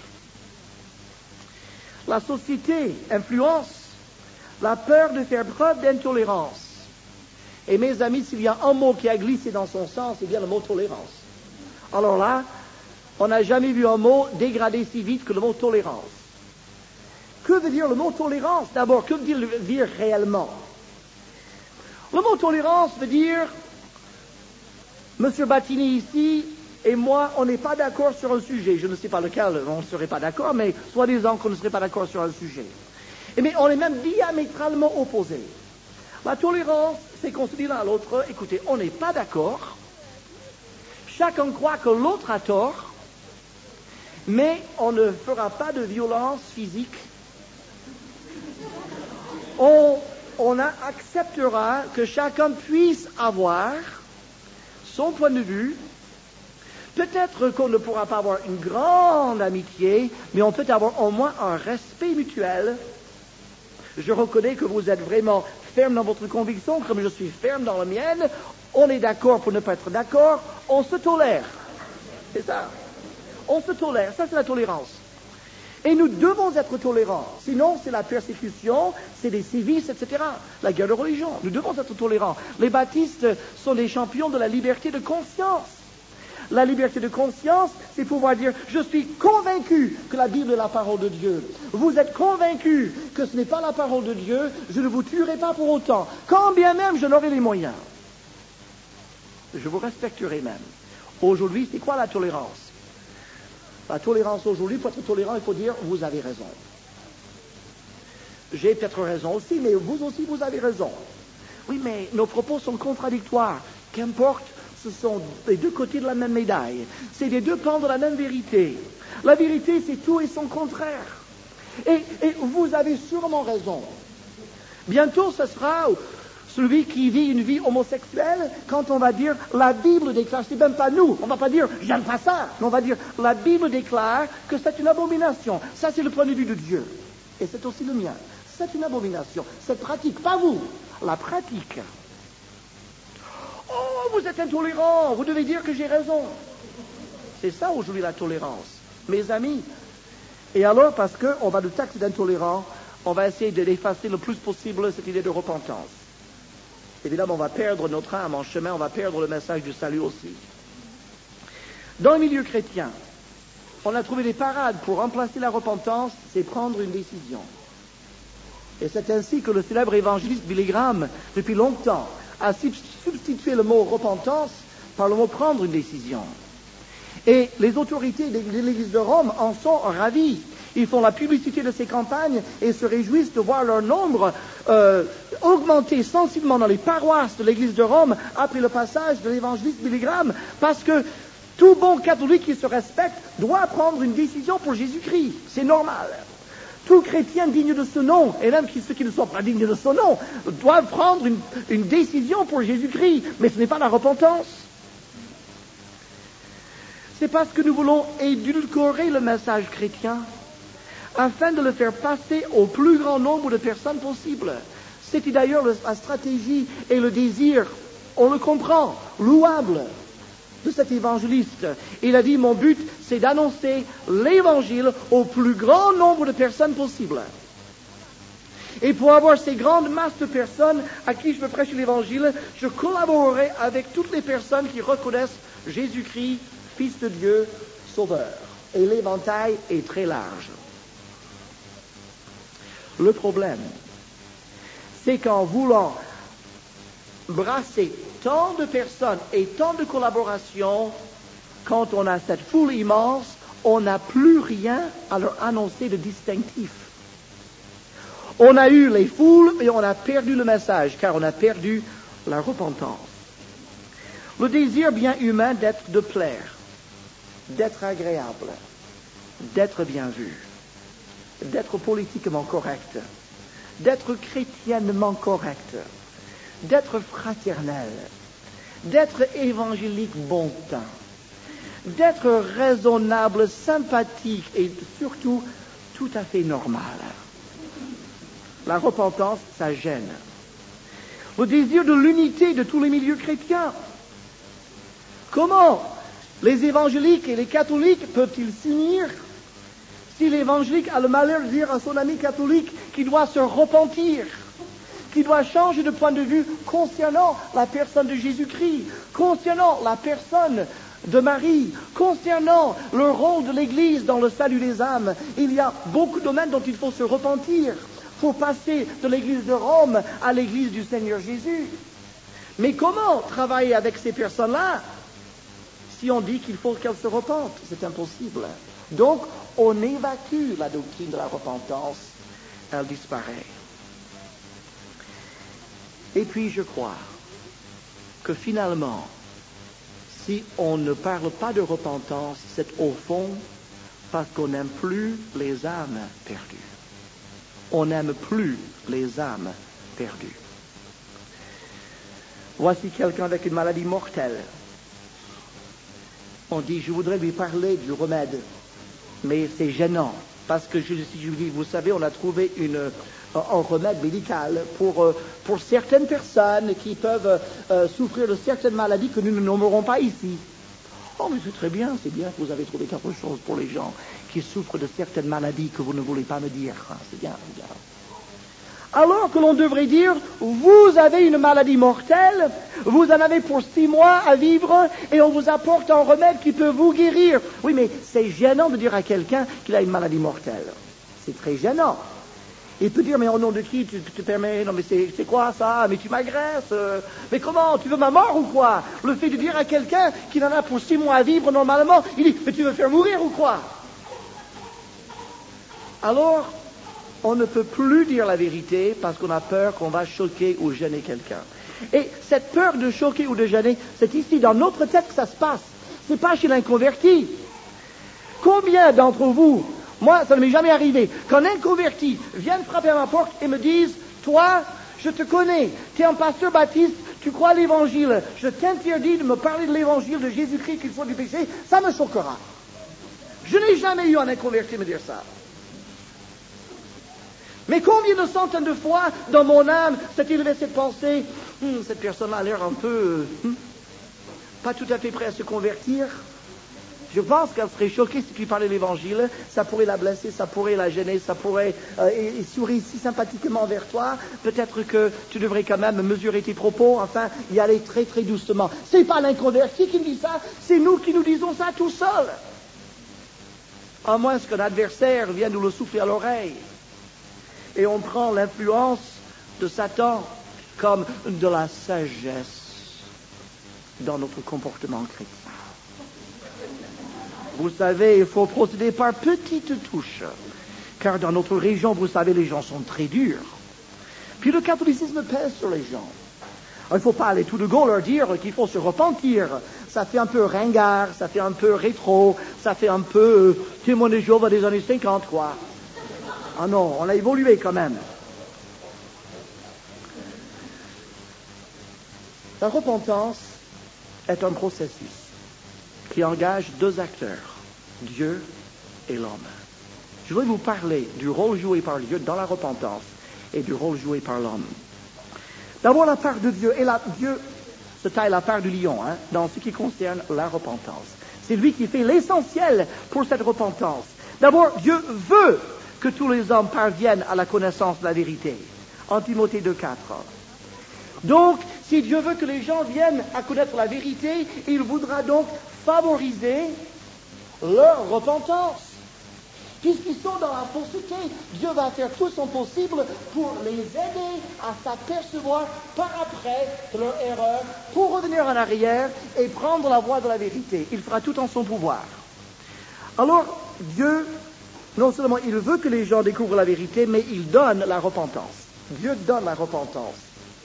La société influence la peur de faire preuve d'intolérance. Et mes amis, s'il y a un mot qui a glissé dans son sens, c'est bien le mot tolérance. Alors là, on n'a jamais vu un mot dégradé si vite que le mot tolérance. Que veut dire le mot tolérance? D'abord, que veut dire réellement? Le mot tolérance veut dire, Monsieur Battini ici et moi, on n'est pas d'accord sur un sujet. Je ne sais pas lequel, on ne serait pas d'accord, mais soi-disant qu'on ne serait pas d'accord sur un sujet. Et mais on est même diamétralement opposés. La tolérance, c'est qu'on se dit l'un à l'autre, écoutez, on n'est pas d'accord, chacun croit que l'autre a tort, mais on ne fera pas de violence physique. On, on a, acceptera que chacun puisse avoir son point de vue. Peut-être qu'on ne pourra pas avoir une grande amitié, mais on peut avoir au moins un respect mutuel. Je reconnais que vous êtes vraiment ferme dans votre conviction, comme je suis ferme dans la mienne. On est d'accord pour ne pas être d'accord. On se tolère. C'est ça. On se tolère. Ça, c'est la tolérance. Et nous devons être tolérants. Sinon, c'est la persécution, c'est des sévices, et cetera. La guerre de religion. Nous devons être tolérants. Les baptistes sont des champions de la liberté de conscience. La liberté de conscience, c'est pouvoir dire, je suis convaincu que la Bible est la parole de Dieu. Vous êtes convaincu que ce n'est pas la parole de Dieu, je ne vous tuerai pas pour autant. Quand bien même je n'aurai les moyens. Je vous respecterai même. Aujourd'hui, c'est quoi la tolérance? La tolérance aujourd'hui, pour être tolérant, il faut dire, vous avez raison. J'ai peut-être raison aussi, mais vous aussi, vous avez raison. Oui, mais nos propos sont contradictoires. Qu'importe, ce sont les deux côtés de la même médaille. C'est les deux pans de la même vérité. La vérité, c'est tout et son contraire. Et, et vous avez sûrement raison. Bientôt, ce sera celui qui vit une vie homosexuelle, quand on va dire, la Bible déclare, c'est même pas nous, on va pas dire, j'aime pas ça, mais on va dire, la Bible déclare que c'est une abomination. Ça, c'est le point de vue de Dieu. Et c'est aussi le mien. C'est une abomination. Cette pratique, pas vous, la pratique. Oh, vous êtes intolérant, vous devez dire que j'ai raison. C'est ça aujourd'hui la tolérance. Mes amis. Et alors, parce qu'on va nous taxer d'intolérants, on va essayer de l'effacer le plus possible cette idée de repentance. Évidemment, on va perdre notre âme en chemin, on va perdre le message du salut aussi. Dans le milieu chrétien, on a trouvé des parades pour remplacer la repentance, c'est prendre une décision. Et c'est ainsi que le célèbre évangéliste Billy Graham, depuis longtemps, a substitué le mot repentance par le mot prendre une décision. Et les autorités de l'Église de Rome en sont ravis. Ils font la publicité de ces campagnes et se réjouissent de voir leur nombre euh, augmenter sensiblement dans les paroisses de l'Église de Rome après le passage de l'évangéliste Billy Graham, parce que tout bon catholique qui se respecte doit prendre une décision pour Jésus-Christ. C'est normal. Tout chrétien digne de ce nom, et même ceux qui ne sont pas dignes de ce nom, doivent prendre une, une décision pour Jésus-Christ. Mais ce n'est pas la repentance. C'est parce que nous voulons édulcorer le message chrétien afin de le faire passer au plus grand nombre de personnes possible. C'était d'ailleurs la stratégie et le désir, on le comprend, louable de cet évangéliste. Il a dit, mon but, c'est d'annoncer l'évangile au plus grand nombre de personnes possible. Et pour avoir ces grandes masses de personnes à qui je veux prêcher l'évangile, je collaborerai avec toutes les personnes qui reconnaissent Jésus-Christ, Fils de Dieu, Sauveur. Et l'éventail est très large. Le problème, c'est qu'en voulant brasser tant de personnes et tant de collaborations, quand on a cette foule immense, on n'a plus rien à leur annoncer de distinctif. On a eu les foules et on a perdu le message, car on a perdu la repentance. Le désir bien humain d'être, de plaire, d'être agréable, d'être bien vu, d'être politiquement correct, d'être chrétiennement correct, d'être fraternel, d'être évangélique bon teint, d'être raisonnable, sympathique et surtout tout à fait normal. La repentance, ça gêne. Le désir de l'unité de tous les milieux chrétiens. Comment les évangéliques et les catholiques peuvent-ils s'unir si l'évangélique a le malheur de dire à son ami catholique qu'il doit se repentir, qu'il doit changer de point de vue concernant la personne de Jésus-Christ, concernant la personne de Marie, concernant le rôle de l'Église dans le salut des âmes? Il y a beaucoup de domaines dont il faut se repentir. Il faut passer de l'Église de Rome à l'Église du Seigneur Jésus. Mais comment travailler avec ces personnes-là si on dit qu'il faut qu'elles se repentent? C'est impossible. Donc, on évacue la doctrine de la repentance. Elle disparaît. Et puis, je crois que finalement, si on ne parle pas de repentance, c'est au fond parce qu'on n'aime plus les âmes perdues. On n'aime plus les âmes perdues. Voici quelqu'un avec une maladie mortelle. On dit, je voudrais lui parler du remède, mais c'est gênant, parce que je, si je vous dis, vous savez, on a trouvé une, un remède médical pour, pour certaines personnes qui peuvent euh, souffrir de certaines maladies que nous ne nommerons pas ici. Oh, mais c'est très bien, c'est bien que vous avez trouvé quelque chose pour les gens qui souffrent de certaines maladies que vous ne voulez pas me dire. Ah, c'est bien, c'est bien. Alors que l'on devrait dire, vous avez une maladie mortelle, vous en avez pour six mois à vivre, et on vous apporte un remède qui peut vous guérir. Oui, mais c'est gênant de dire à quelqu'un qu'il a une maladie mortelle. C'est très gênant. Il peut dire, mais au nom de qui tu te permets? Non, mais c'est, c'est quoi ça? Mais tu m'agresses. Euh, mais comment? Tu veux ma mort ou quoi? Le fait de dire à quelqu'un qu'il en a pour six mois à vivre normalement, il dit, mais tu veux faire mourir ou quoi? Alors, on ne peut plus dire la vérité parce qu'on a peur qu'on va choquer ou gêner quelqu'un. Et cette peur de choquer ou de gêner, c'est ici, dans notre tête que ça se passe. C'est pas chez l'inconverti. Combien d'entre vous, moi, ça ne m'est jamais arrivé, qu'un inconverti vienne frapper à ma porte et me dise, toi, je te connais, tu es un pasteur baptiste, tu crois à l'évangile, je t'interdis de me parler de l'évangile de Jésus-Christ qu'il faut du péché, ça me choquera. Je n'ai jamais eu un inconverti me dire ça. Mais combien de centaines de fois, dans mon âme, s'est élevé cette pensée, hm, cette personne-là a l'air un peu, hm, pas tout à fait prêt à se convertir. Je pense qu'elle serait choquée si tu parlais de l'Évangile. Ça pourrait la blesser, ça pourrait la gêner, ça pourrait... Euh, et, et sourire si sympathiquement vers toi. Peut-être que tu devrais quand même mesurer tes propos, enfin, y aller très très doucement. C'est pas l'inconverti qui nous dit ça, c'est nous qui nous disons ça tout seuls. À moins qu'un adversaire vienne nous le souffler à l'oreille. Et on prend l'influence de Satan comme de la sagesse dans notre comportement chrétien. Vous savez, il faut procéder par petites touches. Car dans notre région, vous savez, les gens sont très durs. Puis le catholicisme pèse sur les gens. Il ne faut pas aller tout de go leur dire qu'il faut se repentir. Ça fait un peu ringard, ça fait un peu rétro, ça fait un peu euh, témoin de Jéhovah des années cinquante, quoi. Ah non, on a évolué quand même. La repentance est un processus qui engage deux acteurs, Dieu et l'homme. Je voudrais vous parler du rôle joué par Dieu dans la repentance et du rôle joué par l'homme. D'abord, la part de Dieu. Et là, Dieu se taille la part du lion hein, dans ce qui concerne la repentance. C'est lui qui fait l'essentiel pour cette repentance. D'abord, Dieu veut que tous les hommes parviennent à la connaissance de la vérité. En Timothée deux quatre. Donc, si Dieu veut que les gens viennent à connaître la vérité, il voudra donc favoriser leur repentance. Puisqu'ils sont dans la fausseté, Dieu va faire tout son possible pour les aider à s'apercevoir par après de leur erreur, pour revenir en arrière et prendre la voie de la vérité. Il fera tout en son pouvoir. Alors, Dieu, non seulement il veut que les gens découvrent la vérité, mais il donne la repentance. Dieu donne la repentance.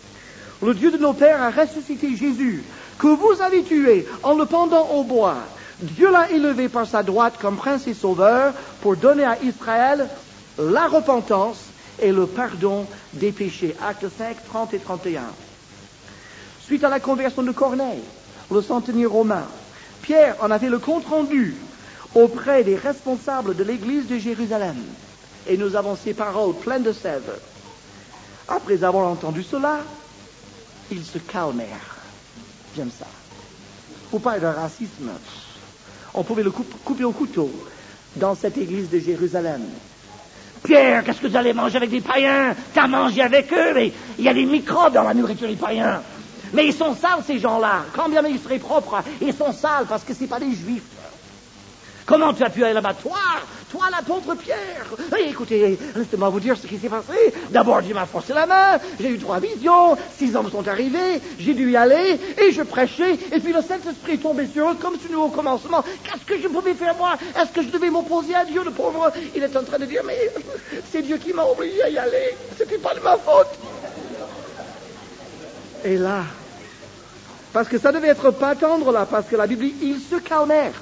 Le Dieu de nos pères a ressuscité Jésus, que vous avez tué en le pendant au bois. Dieu l'a élevé par sa droite comme prince et sauveur pour donner à Israël la repentance et le pardon des péchés. Actes cinq, trente et trente et un. Suite à la conversion de Corneille, le centenier romain, Pierre en a fait le compte-rendu auprès des responsables de l'église de Jérusalem. Et nous avons ces paroles pleines de sève. Après avoir entendu cela, ils se calmèrent. J'aime ça. Vous parlez de racisme. On pouvait le couper au couteau dans cette église de Jérusalem. Pierre, qu'est-ce que vous allez manger avec des païens? T'as mangé avec eux, mais il y a des microbes dans la nourriture des païens. Mais ils sont sales, ces gens-là. Quand bien même ils seraient propres, ils sont sales parce que c'est pas des juifs. Comment tu as pu aller là-bas? Toi, toi l'apôtre Pierre. Et écoutez, laissez-moi vous dire ce qui s'est passé. D'abord, Dieu m'a forcé la main, j'ai eu trois visions, six hommes sont arrivés, j'ai dû y aller, et je prêchais, et puis le Saint-Esprit est tombé sur eux comme sur nous au commencement. Qu'est-ce que je pouvais faire moi? Est-ce que je devais m'opposer à Dieu, le pauvre? Il est en train de dire, mais c'est Dieu qui m'a obligé à y aller, c'était pas de ma faute. Et là, parce que ça devait être pas tendre là, parce que la Bible dit, ils se calmèrent.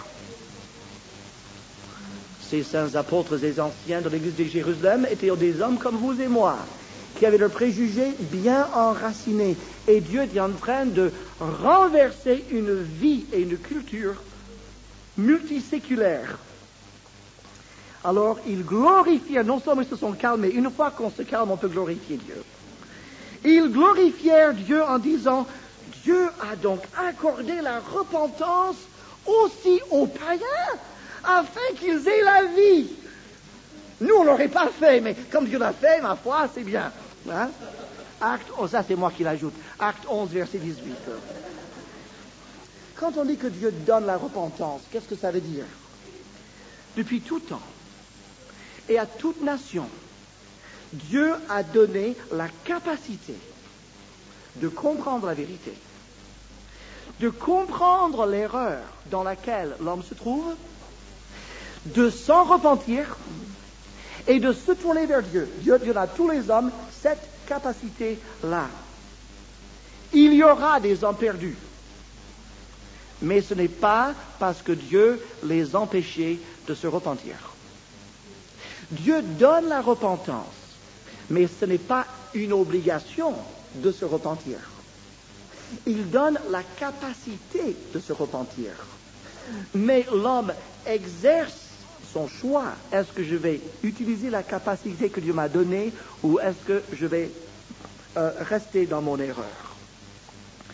Ces saints apôtres et anciens de l'église de Jérusalem étaient des hommes comme vous et moi, qui avaient leurs préjugés bien enracinés. Et Dieu est en train de renverser une vie et une culture multiséculaire. Alors, ils glorifièrent, non seulement ils se sont calmés, une fois qu'on se calme, on peut glorifier Dieu. Ils glorifièrent Dieu en disant, Dieu a donc accordé la repentance aussi aux païens, afin qu'ils aient la vie. Nous, on l'aurait pas fait, mais comme Dieu l'a fait, ma foi, c'est bien. Hein? Acte, oh, ça c'est moi qui l'ajoute. Acte onze, verset dix-huit. Quand on dit que Dieu donne la repentance, qu'est-ce que ça veut dire? Depuis tout temps, et à toute nation, Dieu a donné la capacité de comprendre la vérité, de comprendre l'erreur dans laquelle l'homme se trouve, de s'en repentir et de se tourner vers Dieu. Dieu donne à tous les hommes cette capacité-là. Il y aura des hommes perdus, mais ce n'est pas parce que Dieu les empêchait de se repentir. Dieu donne la repentance, mais ce n'est pas une obligation de se repentir. Il donne la capacité de se repentir. Mais l'homme exerce son choix. Est-ce que je vais utiliser la capacité que Dieu m'a donnée ou est-ce que je vais euh, rester dans mon erreur?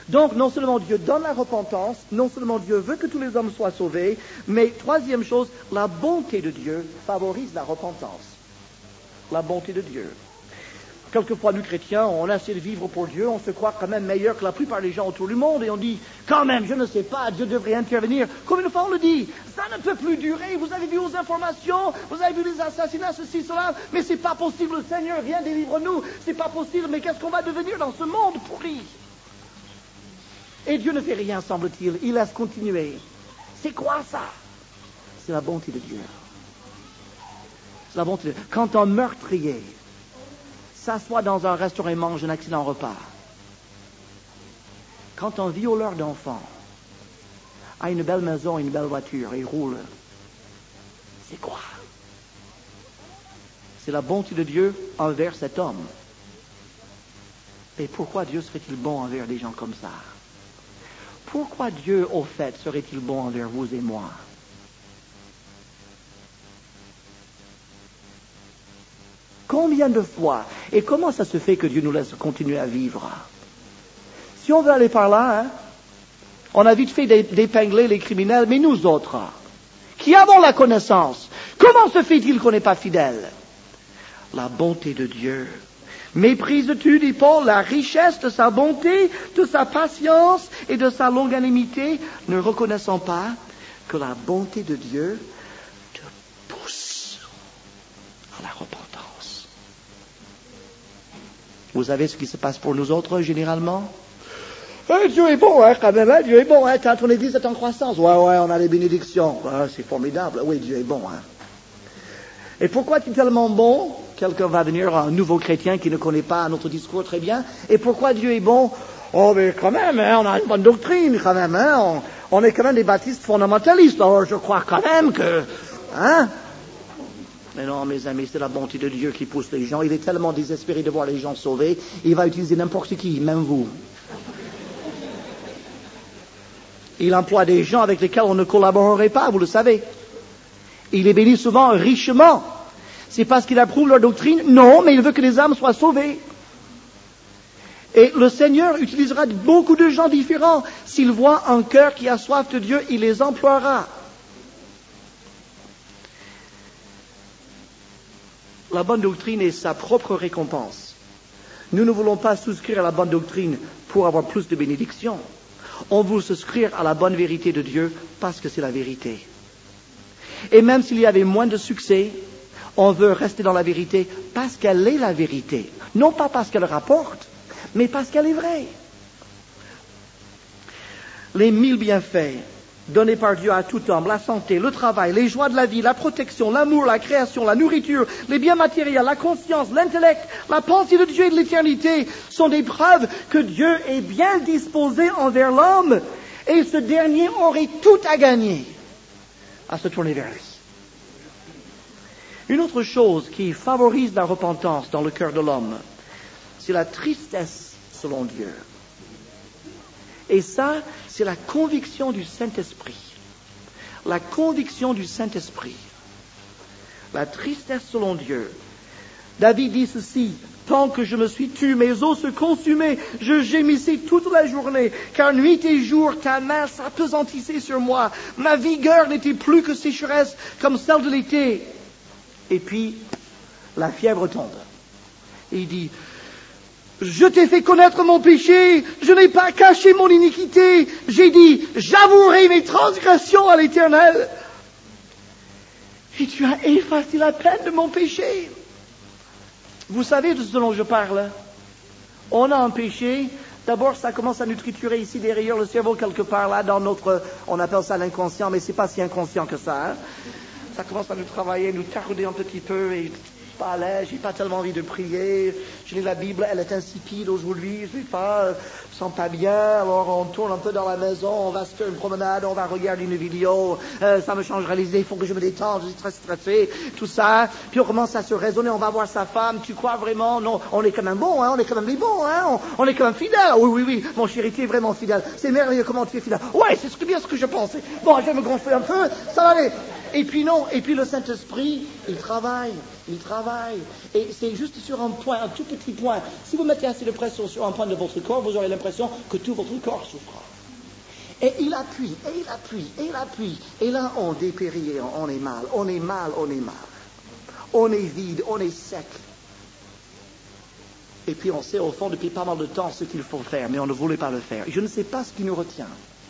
Donc, non seulement Dieu donne la repentance, non seulement Dieu veut que tous les hommes soient sauvés, mais troisième chose, la bonté de Dieu favorise la repentance. La bonté de Dieu. Quelquefois, nous chrétiens, on essaie de vivre pour Dieu, on se croit quand même meilleur que la plupart des gens autour du monde, et on dit, quand même, je ne sais pas, Dieu devrait intervenir. Combien de fois on le dit, ça ne peut plus durer, vous avez vu aux informations, vous avez vu les assassinats, ceci, cela, mais c'est pas possible, le Seigneur, viens, délivre-nous, c'est pas possible, mais qu'est-ce qu'on va devenir dans ce monde pourri? Et Dieu ne fait rien, semble-t-il, il laisse continuer. C'est quoi ça? C'est la bonté de Dieu. C'est la bonté de Dieu. Quand un meurtrier s'assoit dans un restaurant et mange un excellent repas, quand un violeur d'enfants a une belle maison, une belle voiture et roule, c'est quoi? C'est la bonté de Dieu envers cet homme. Et pourquoi Dieu serait-il bon envers des gens comme ça? Pourquoi Dieu, au fait, serait-il bon envers vous et moi? Combien de fois? Et comment ça se fait que Dieu nous laisse continuer à vivre? Si on veut aller par là, hein, on a vite fait d'épingler les criminels, mais nous autres, qui avons la connaissance, comment se fait-il qu'on n'est pas fidèle? La bonté de Dieu. Méprises-tu, dit Paul, la richesse de sa bonté, de sa patience et de sa longanimité, ne reconnaissant pas que la bonté de Dieu te pousse à la repentance. Vous savez ce qui se passe pour nous autres, généralement? Eh, Dieu est bon, hein, quand même, hein, Dieu est bon, hein, quand ton église est en croissance. Ouais, ouais, on a les bénédictions. Ah, c'est formidable. Oui, Dieu est bon, hein. Et pourquoi tu es tellement bon? Quelqu'un va venir, un nouveau chrétien qui ne connaît pas notre discours très bien. Et pourquoi Dieu est bon? Oh, mais quand même, hein, on a une bonne doctrine, quand même, hein. On, on est quand même des baptistes fondamentalistes. Alors, je crois quand même que, hein? Mais non, mes amis, c'est la bonté de Dieu qui pousse les gens. Il est tellement désespéré de voir les gens sauvés, il va utiliser n'importe qui, même vous. Il emploie des gens avec lesquels on ne collaborerait pas, vous le savez. Il les bénit souvent richement. C'est parce qu'il approuve leur doctrine? Non, mais il veut que les âmes soient sauvées. Et le Seigneur utilisera beaucoup de gens différents. S'il voit un cœur qui a soif de Dieu, il les emploiera. La bonne doctrine est sa propre récompense. Nous ne voulons pas souscrire à la bonne doctrine pour avoir plus de bénédictions. On veut souscrire à la bonne vérité de Dieu parce que c'est la vérité. Et même s'il y avait moins de succès, on veut rester dans la vérité parce qu'elle est la vérité. Non pas parce qu'elle rapporte, mais parce qu'elle est vraie. Les mille bienfaits donnés par Dieu à tout homme, la santé, le travail, les joies de la vie, la protection, l'amour, la création, la nourriture, les biens matériels, la conscience, l'intellect, la pensée de Dieu et de l'éternité sont des preuves que Dieu est bien disposé envers l'homme et ce dernier aurait tout à gagner à se tourner vers lui. Une autre chose qui favorise la repentance dans le cœur de l'homme, c'est la tristesse selon Dieu. Et ça, c'est la conviction du Saint-Esprit. La conviction du Saint-Esprit. La tristesse selon Dieu. David dit ceci: tant que je me suis tu, mes os se consumaient, je gémissais toute la journée, car nuit et jour ta main s'appesantissait sur moi. Ma vigueur n'était plus que sécheresse, comme celle de l'été. Et puis, la fièvre tombe. Et il dit: je t'ai fait connaître mon péché, je n'ai pas caché mon iniquité, j'ai dit, j'avouerai mes transgressions à l'Éternel. Et tu as effacé la peine de mon péché. Vous savez de ce dont je parle. On a un péché, d'abord ça commence à nous triturer ici derrière le cerveau quelque part là dans notre, on appelle ça l'inconscient, mais c'est pas si inconscient que ça. Hein. Ça commence à nous travailler, nous tarauder un petit peu et pas à l'aise, j'ai pas tellement envie de prier, je lis la Bible, elle est insipide aujourd'hui, je ne pas, je sens pas bien, alors on tourne un peu dans la maison, on va se faire une promenade, on va regarder une vidéo, euh, ça me changera les idées, il faut que je me détende, je suis très stressé, tout ça, puis on commence à se raisonner, on va voir sa femme, tu crois vraiment? Non, on est quand même bon, hein, on est quand même des bons, hein, on, on est quand même fidèle, oui, oui, oui, mon chéri, tu es vraiment fidèle, c'est merveilleux comment tu es fidèle, ouais, c'est bien ce que je pensais, bon, je vais me gonfler un peu, ça va aller. Et puis non, et puis le Saint-Esprit, il travaille, il travaille. Et c'est juste sur un point, un tout petit point. Si vous mettez assez de pression sur un point de votre corps, vous aurez l'impression que tout votre corps souffre. Et il appuie, et il appuie, et il appuie. Et là, on dépérit, on est mal, on est mal, on est mal. On est vide, on est sec. Et puis on sait au fond depuis pas mal de temps ce qu'il faut faire, mais on ne voulait pas le faire. Je ne sais pas ce qui nous retient.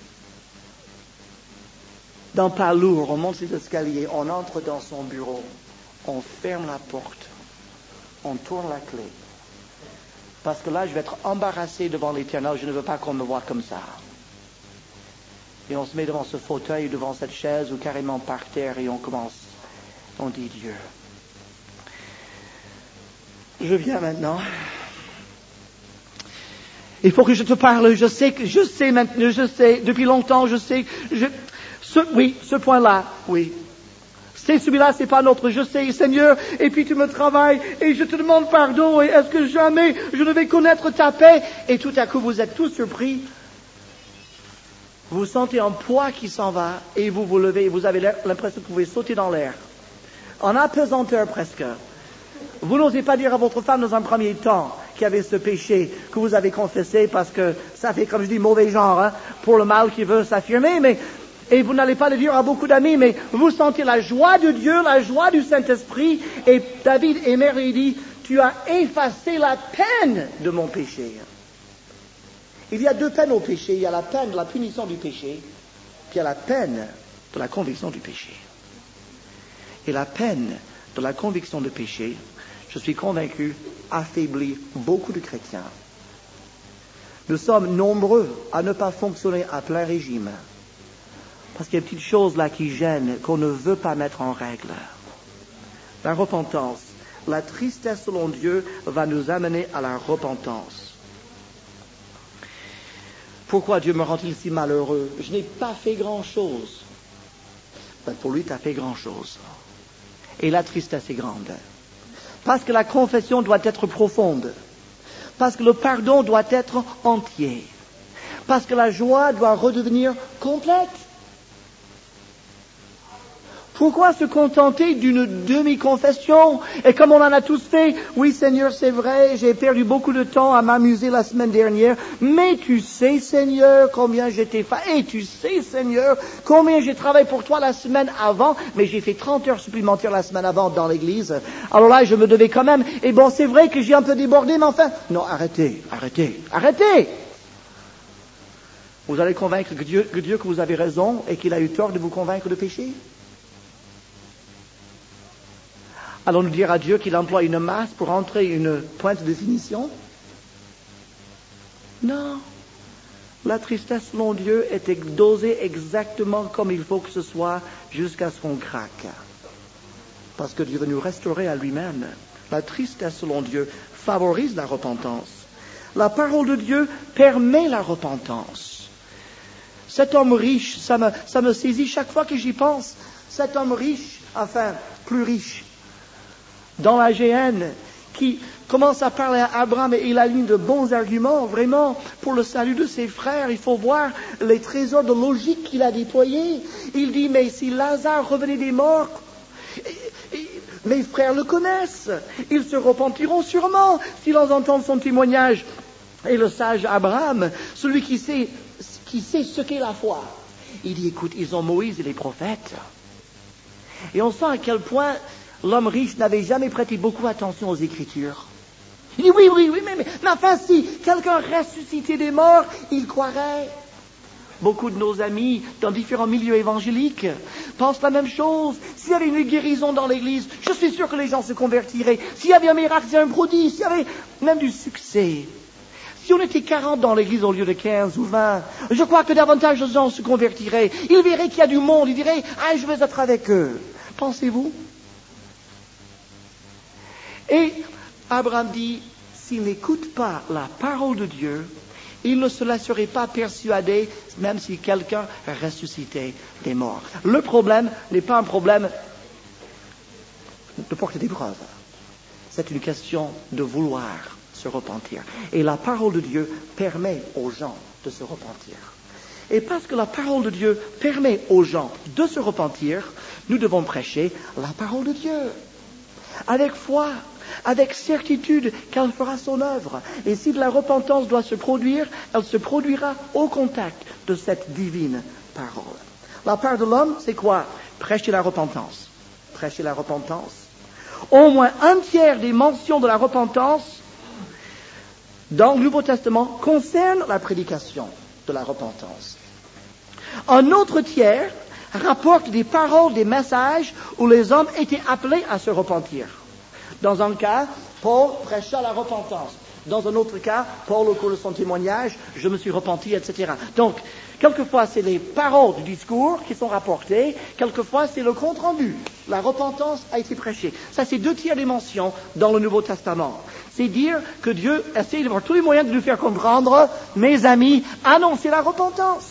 D'un pas lourd, on monte ces escaliers, on entre dans son bureau, on ferme la porte, on tourne la clé. Parce que là, je vais être embarrassé devant l'Éternel, je ne veux pas qu'on me voie comme ça. Et on se met devant ce fauteuil, devant cette chaise, ou carrément par terre, et on commence. On dit Dieu. Je viens maintenant. Il faut que je te parle. Je sais que je sais maintenant. Je sais depuis longtemps. Je sais. Je, ce, oui, ce point-là. Oui. C'est celui-là. C'est pas l'autre. Je sais, Seigneur. Et puis tu me travailles et je te demande pardon. Et est-ce que jamais je ne vais connaître ta paix? Et tout à coup, vous êtes tous surpris. Vous sentez un poids qui s'en va et vous vous levez. Et vous avez l'impression que vous pouvez sauter dans l'air, en apesanteur presque. Vous n'osez pas dire à votre femme dans un premier temps qu'il y avait ce péché que vous avez confessé parce que ça fait, comme je dis, mauvais genre, hein, pour le mal qui veut s'affirmer, mais, et vous n'allez pas le dire à beaucoup d'amis, mais vous sentez la joie de Dieu, la joie du Saint-Esprit, et David Emer lui dit, tu as effacé la peine de mon péché. Il y a deux peines au péché, il y a la peine de la punition du péché, puis il y a la peine de la conviction du péché. Et la peine de la conviction de péché, je suis convaincu, affaiblit beaucoup de chrétiens. Nous sommes nombreux à ne pas fonctionner à plein régime, parce qu'il y a une petite chose là qui gêne, qu'on ne veut pas mettre en règle. La repentance, la tristesse selon Dieu va nous amener à la repentance. Pourquoi Dieu me rend-il si malheureux? Je n'ai pas fait grand-chose. Ben pour lui, tu as fait grand-chose. Et la tristesse est grande. Parce que la confession doit être profonde. Parce que le pardon doit être entier. Parce que la joie doit redevenir complète. Pourquoi se contenter d'une demi-confession? Et comme on en a tous fait, oui Seigneur, c'est vrai, j'ai perdu beaucoup de temps à m'amuser la semaine dernière, mais tu sais Seigneur combien j'étais fatigué, et tu sais Seigneur combien j'ai travaillé pour toi la semaine avant, mais j'ai fait trente heures supplémentaires la semaine avant dans l'église. Alors là, je me devais quand même, et bon c'est vrai que j'ai un peu débordé, mais enfin, non, arrêtez, arrêtez, arrêtez! Vous allez convaincre que Dieu, que Dieu, que vous avez raison, et qu'il a eu tort de vous convaincre de péché? Allons-nous dire à Dieu qu'il emploie une masse pour entrer une pointe de finition? Non. La tristesse, selon Dieu, est dosée exactement comme il faut que ce soit jusqu'à ce qu'on craque. Parce que Dieu veut nous restaurer à lui-même. La tristesse, selon Dieu, favorise la repentance. La parole de Dieu permet la repentance. Cet homme riche, ça me, ça me saisit chaque fois que j'y pense. Cet homme riche, enfin, plus riche, dans la G N, qui commence à parler à Abraham et il aligne de bons arguments, vraiment, pour le salut de ses frères. Il faut voir les trésors de logique qu'il a déployés. Il dit, mais si Lazare revenait des morts, mes frères le connaissent. Ils se repentiront sûrement s'ils entendent son témoignage. Et le sage Abraham, celui qui sait, qui sait ce qu'est la foi, il dit, écoute, ils ont Moïse et les prophètes. Et on sent à quel point l'homme riche n'avait jamais prêté beaucoup attention aux Écritures. Il dit, oui, oui, oui, mais, mais, mais enfin, si quelqu'un ressuscitait des morts, il croirait. Beaucoup de nos amis dans différents milieux évangéliques pensent la même chose. S'il y avait une guérison dans l'église, je suis sûr que les gens se convertiraient. S'il y avait un miracle, s'il y avait un prodige, s'il y avait même du succès. Si on était quarante dans l'église au lieu de quinze ou vingt, je crois que davantage de gens se convertiraient. Ils verraient qu'il y a du monde, ils diraient, ah, je veux être avec eux. Pensez-vous? Et Abraham dit, s'il n'écoute pas la parole de Dieu, il ne se laisserait pas persuader, même si quelqu'un ressuscitait des morts. Le problème n'est pas un problème de porter des preuves. C'est une question de vouloir se repentir. Et la parole de Dieu permet aux gens de se repentir. Et parce que la parole de Dieu permet aux gens de se repentir, nous devons prêcher la parole de Dieu. Avec foi, avec certitude qu'elle fera son œuvre. Et si de la repentance doit se produire, elle se produira au contact de cette divine parole. La part de l'homme, c'est quoi? Prêcher la repentance. Prêcher la repentance. Au moins un tiers des mentions de la repentance dans le Nouveau Testament concernent la prédication de la repentance. Un autre tiers rapporte des paroles, des messages où les hommes étaient appelés à se repentir. Dans un cas, Paul prêcha la repentance. Dans un autre cas, Paul, au cours de son témoignage, je me suis repenti, et cetera. Donc, quelquefois, c'est les paroles du discours qui sont rapportées. Quelquefois, c'est le compte-rendu. La repentance a été prêchée. Ça, c'est deux tiers des mentions dans le Nouveau Testament. C'est dire que Dieu essaie d'avoir tous les moyens de nous faire comprendre, mes amis, annoncez la repentance.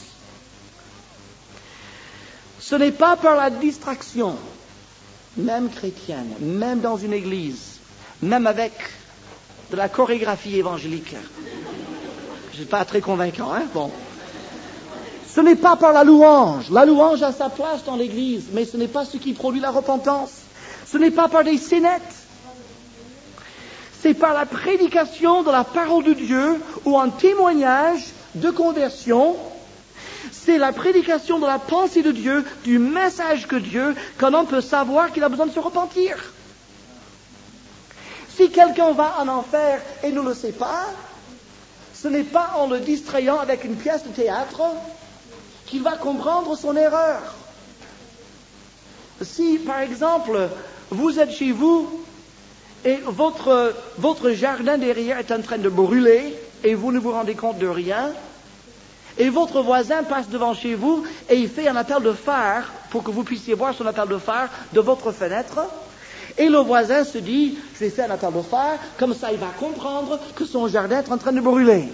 Ce n'est pas par la distraction, même chrétienne, même dans une église, même avec de la chorégraphie évangélique. Je ne suis pas très convaincant, hein? Bon. Ce n'est pas par la louange. La louange a sa place dans l'église, mais ce n'est pas ce qui produit la repentance. Ce n'est pas par des scénettes. C'est par la prédication de la parole de Dieu ou un témoignage de conversion. C'est la prédication de la pensée de Dieu, du message que Dieu, qu'un homme peut savoir qu'il a besoin de se repentir. Si quelqu'un va en enfer et ne le sait pas, ce n'est pas en le distrayant avec une pièce de théâtre qu'il va comprendre son erreur. Si, par exemple, vous êtes chez vous et votre, votre jardin derrière est en train de brûler et vous ne vous rendez compte de rien, et votre voisin passe devant chez vous et il fait un appel de phare pour que vous puissiez voir son appel de phare de votre fenêtre, et le voisin se dit, je vais faire un appel de phare, comme ça il va comprendre que son jardin est en train de brûler.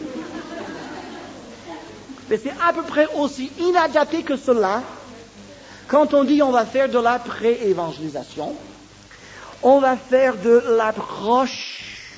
Mais c'est à peu près aussi inadapté que cela quand on dit on va faire de la pré-évangélisation, on va faire de l'approche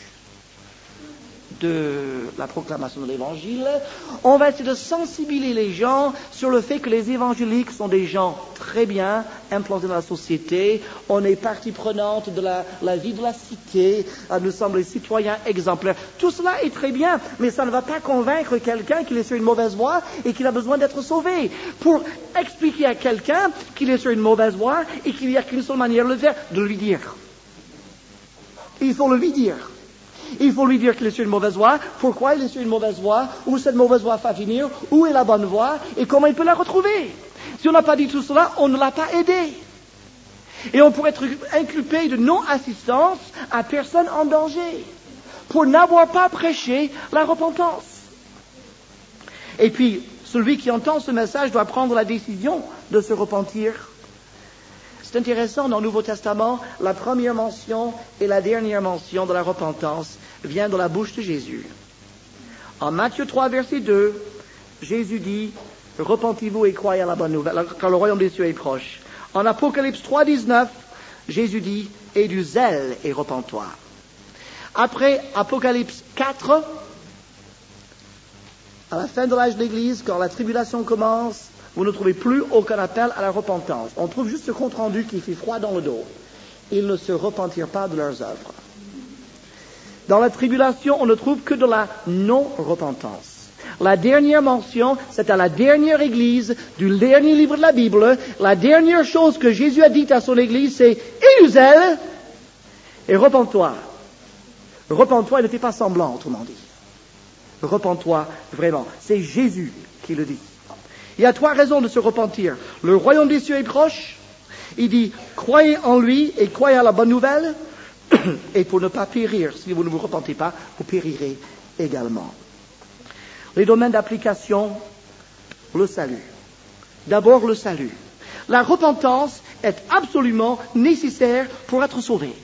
de la proclamation de l'évangile, on va essayer de sensibiliser les gens sur le fait que les évangéliques sont des gens très bien implantés dans la société, on est partie prenante de la, la vie de la cité, nous sommes les citoyens exemplaires. Tout cela est très bien, mais ça ne va pas convaincre quelqu'un qu'il est sur une mauvaise voie et qu'il a besoin d'être sauvé. Pour expliquer à quelqu'un qu'il est sur une mauvaise voie et qu'il n'y a qu'une seule manière de le faire, de lui dire. Il faut le lui dire. Il faut lui dire qu'il est sur une mauvaise voie, pourquoi il est sur une mauvaise voie, où cette mauvaise voie va finir, où est la bonne voie, et comment il peut la retrouver. Si on n'a pas dit tout cela, on ne l'a pas aidé. Et on pourrait être inculpé de non-assistance à personne en danger, pour n'avoir pas prêché la repentance. Et puis, celui qui entend ce message doit prendre la décision de se repentir. C'est intéressant, dans le Nouveau Testament, la première mention et la dernière mention de la repentance vient de la bouche de Jésus. En Matthieu trois, verset deux, Jésus dit, « Repentez-vous et croyez à la bonne nouvelle, car le royaume des cieux est proche. » En Apocalypse trois, dix-neuf, Jésus dit, « Et du zèle et repens-toi. » Après Apocalypse quatre, à la fin de l'âge de l'Église, quand la tribulation commence, vous ne trouvez plus aucun appel à la repentance. On trouve juste ce compte-rendu qui fait froid dans le dos. Ils ne se repentirent pas de leurs œuvres. Dans la tribulation, on ne trouve que de la non-repentance. La dernière mention, c'est à la dernière église du dernier livre de la Bible. La dernière chose que Jésus a dite à son église, c'est « Aie du zèle et repens-toi ». Repens-toi et ne fais pas semblant, autrement dit. Repens-toi vraiment. C'est Jésus qui le dit. Il y a trois raisons de se repentir. Le royaume des cieux est proche. Il dit, croyez en lui et croyez à la bonne nouvelle. Et pour ne pas périr, si vous ne vous repentez pas, vous périrez également. Les domaines d'application, le salut. D'abord le salut. La repentance est absolument nécessaire pour être sauvé.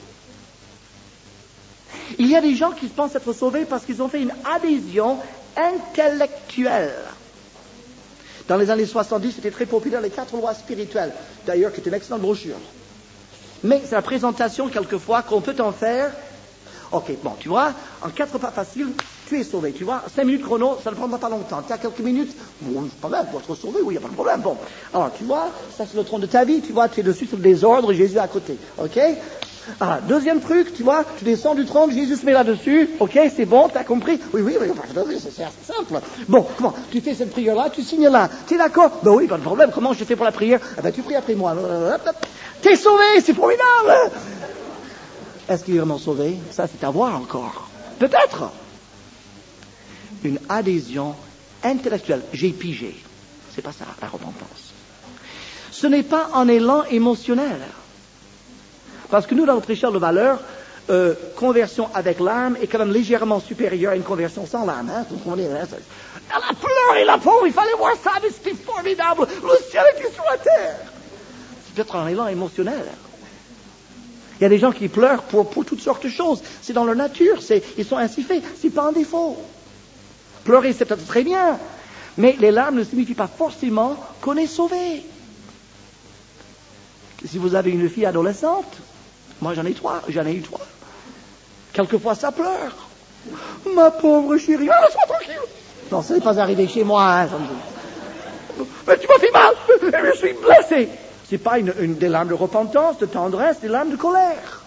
Il y a des gens qui pensent être sauvés parce qu'ils ont fait une adhésion intellectuelle. Dans les années soixante-dix, c'était très populaire, les quatre lois spirituelles. D'ailleurs, qui est une excellente brochure. Mais c'est la présentation, quelquefois, qu'on peut en faire. Ok, bon, tu vois, en quatre pas faciles, tu es sauvé. Tu vois, cinq minutes chrono, ça ne prendra pas longtemps. Tu as quelques minutes, bon, pas mal, pour être sauvé, oui, il n'y a pas de problème. Bon, alors tu vois, ça c'est le trône de ta vie, tu vois, tu es dessus sur le désordre, Jésus est à côté, ok? Ah, deuxième truc, tu vois, tu descends du trône, Jésus se met là-dessus, ok, c'est bon, t'as compris? Oui, oui, oui, c'est, c'est assez simple. Bon, comment? Tu fais cette prière-là, tu signes là, t'es d'accord? Ben oui, pas de problème, comment je fais pour la prière? Eh ben tu pries après moi. T'es sauvé, c'est formidable! Est-ce qu'il est vraiment sauvé? Ça, c'est à voir encore. Peut-être. Une adhésion intellectuelle. J'ai pigé. C'est pas ça, la repentance. Ce n'est pas un élan émotionnel. Parce que nous, dans notre échelle de valeur, euh, conversion avec l'âme est quand même légèrement supérieure à une conversion sans l'âme. Hein? Elle a pleuré, la pauvre, il fallait voir ça, mais c'était formidable. Le ciel était sur la terre. C'est peut-être un élan émotionnel. Il y a des gens qui pleurent pour, pour toutes sortes de choses. C'est dans leur nature, c'est, ils sont ainsi faits. C'est pas un défaut. Pleurer, c'est peut-être très bien. Mais les larmes ne signifient pas forcément qu'on est sauvé. Si vous avez une fille adolescente, moi j'en ai trois, j'en ai eu trois. Quelquefois ça pleure. Ma pauvre chérie, ah, laisse-moi tranquille. Non, ça n'est pas arrivé chez moi. Hein, mais tu m'as fait mal, je suis blessé. C'est pas une, une, des larmes de repentance, de tendresse, des larmes de colère.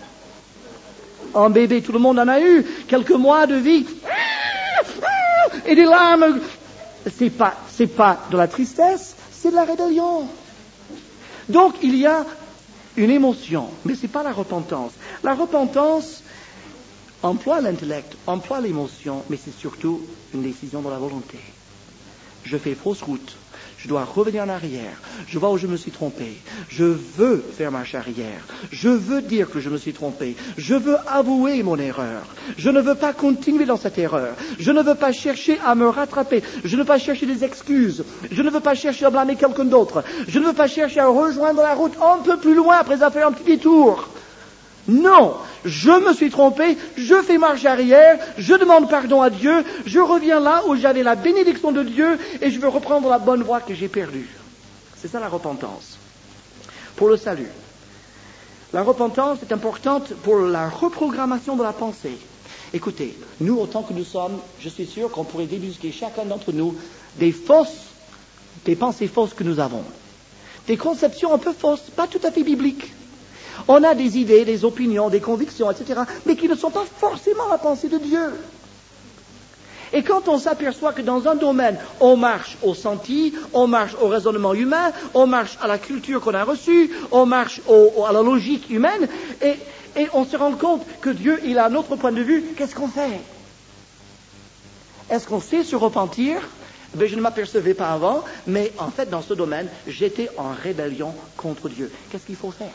Un bébé, tout le monde en a eu. Quelques mois de vie. Et des larmes. C'est pas, c'est pas de la tristesse, c'est de la rébellion. Donc, il y a une émotion, mais c'est pas la repentance. La repentance emploie l'intellect, emploie l'émotion, mais c'est surtout une décision de la volonté. Je fais fausse route. Je dois revenir en arrière. Je vois où je me suis trompé. Je veux faire marche arrière. Je veux dire que je me suis trompé. Je veux avouer mon erreur. Je ne veux pas continuer dans cette erreur. Je ne veux pas chercher à me rattraper. Je ne veux pas chercher des excuses. Je ne veux pas chercher à blâmer quelqu'un d'autre. Je ne veux pas chercher à rejoindre la route un peu plus loin après avoir fait un petit détour. Non, je me suis trompé, je fais marche arrière, je demande pardon à Dieu, je reviens là où j'avais la bénédiction de Dieu et je veux reprendre la bonne voie que j'ai perdue. C'est ça la repentance. Pour le salut. La repentance est importante pour la reprogrammation de la pensée. Écoutez, nous, autant que nous sommes, je suis sûr qu'on pourrait débusquer chacun d'entre nous des fausses, des pensées fausses que nous avons. Des conceptions un peu fausses, pas tout à fait bibliques. On a des idées, des opinions, des convictions, et cetera, mais qui ne sont pas forcément la pensée de Dieu. Et quand on s'aperçoit que dans un domaine, on marche au senti, on marche au raisonnement humain, on marche à la culture qu'on a reçue, on marche au, à la logique humaine, et, et on se rend compte que Dieu, il a un autre point de vue, qu'est-ce qu'on fait? Est-ce qu'on sait se repentir? Ben, je ne m'apercevais pas avant, mais en fait, dans ce domaine, j'étais en rébellion contre Dieu. Qu'est-ce qu'il faut faire?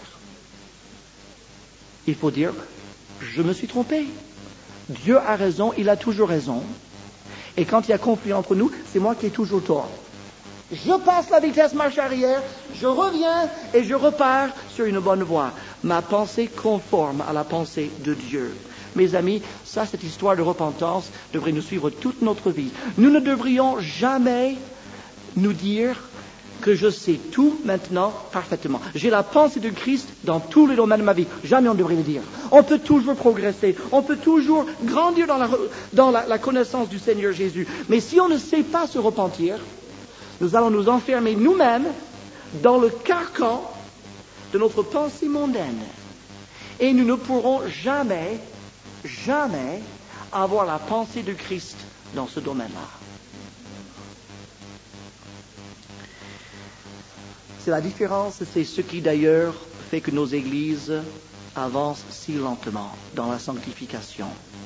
Il faut dire, je me suis trompé. Dieu a raison, il a toujours raison. Et quand il y a conflit entre nous, c'est moi qui ai toujours tort. Je passe la vitesse marche arrière, je reviens et je repars sur une bonne voie. Ma pensée conforme à la pensée de Dieu. Mes amis, ça, cette histoire de repentance devrait nous suivre toute notre vie. Nous ne devrions jamais nous dire que je sais tout maintenant parfaitement. J'ai la pensée de Christ dans tous les domaines de ma vie. Jamais on devrait le dire. On peut toujours progresser. On peut toujours grandir dans la, dans la, la connaissance du Seigneur Jésus. Mais si on ne sait pas se repentir, nous allons nous enfermer nous-mêmes dans le carcan de notre pensée mondaine. Et nous ne pourrons jamais, jamais avoir la pensée de Christ dans ce domaine-là. C'est la différence, c'est ce qui d'ailleurs fait que nos églises avancent si lentement dans la sanctification.